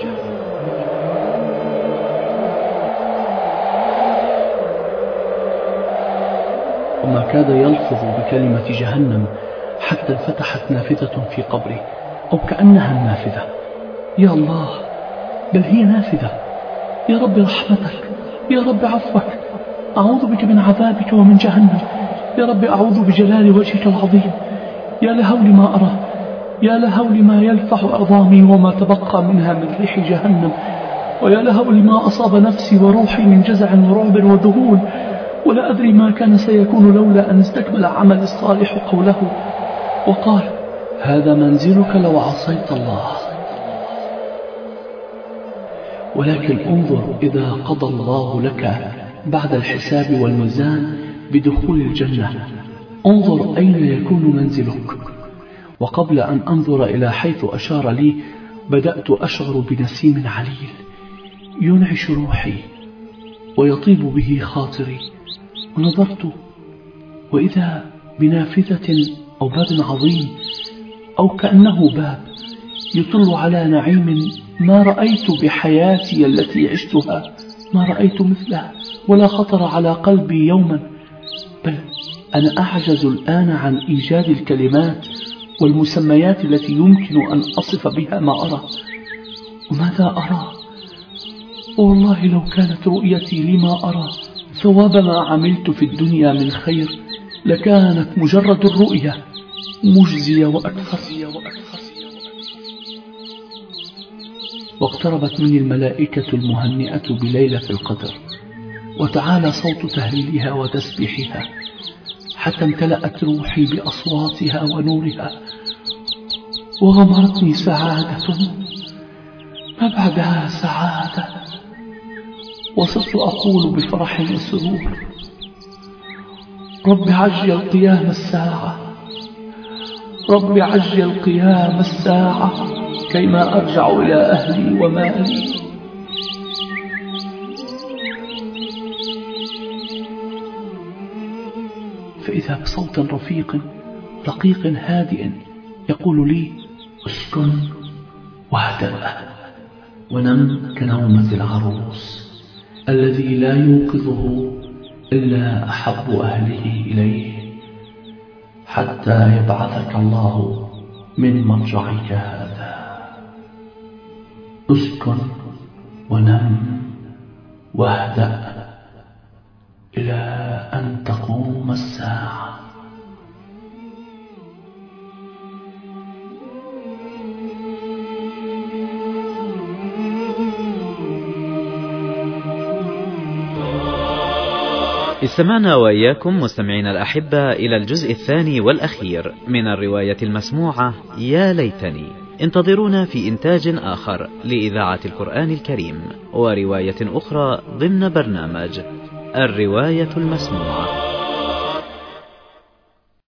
وما كاد يلفظ بكلمة جهنم حتى انفتحت نافذة في قبري، أو كأنها النافذة. يا الله، بل هي نافذة. يا رب رحمتك، يا رب عفوك، أعوذ بك من عذابك ومن جهنم. يا رب أعوذ بجلال وجهك العظيم. يا لهول ما أرى، يا لهول ما يلفح عظامي وما تبقى منها من ريح جهنم، ويا لهول ما أصاب نفسي وروحي من جزع ورعب وذهول، ولا أدري ما كان سيكون لولا أن استكمل عمل الصالح قوله وقال: هذا منزلك لو عصيت الله. ولكن انظر إذا قضى الله لك بعد الحساب والميزان بدخول الجنة، انظر أين يكون منزلك. وقبل أن أنظر إلى حيث أشار لي بدأت أشعر بنسيم عليل ينعش روحي ويطيب به خاطري، ونظرت وإذا بنافذة أو باب عظيم، أو كأنه باب يطل على نعيم ما رأيت بحياتي التي عشتها، ما رأيت مثله ولا خطر على قلبي يوما. بل أنا أعجز الآن عن إيجاد الكلمات والمسميات التي يمكن أن أصف بها ما أرى. وماذا أرى؟ والله لو كانت رؤيتي لما أرى ثواب ما عملت في الدنيا من خير لكانت مجرد الرؤية مجزية وأكثر. واقتربت مني الملائكة المهنئة بليلة القدر، وتعالى صوت تهليلها وتسبيحها حتى امتلأت روحي بأصواتها ونورها، وغمرتني سعادة ما بعدها سعادة، وصرت أقول بفرح وسرور: رب عجل قيام الساعة، رب عجل قيام الساعة كيما أرجع إلى أهلي ومالي. فإذا بصوت رفيق رقيق هادئ يقول لي: اسكن واهدأ ونم كنومة العروس الذي لا يوقظه إلا أحب أهله إليه، حتى يبعثك الله من مضجعك هذا. اسكن ونم واهدأ إلى أن تقوم الساعة. استمعنا وإياكم مستمعين الأحبة إلى الجزء الثاني والأخير من الرواية المسموعة يا ليتني. انتظرونا في إنتاج آخر لإذاعة القرآن الكريم ورواية أخرى ضمن برنامج الرواية المسموعة.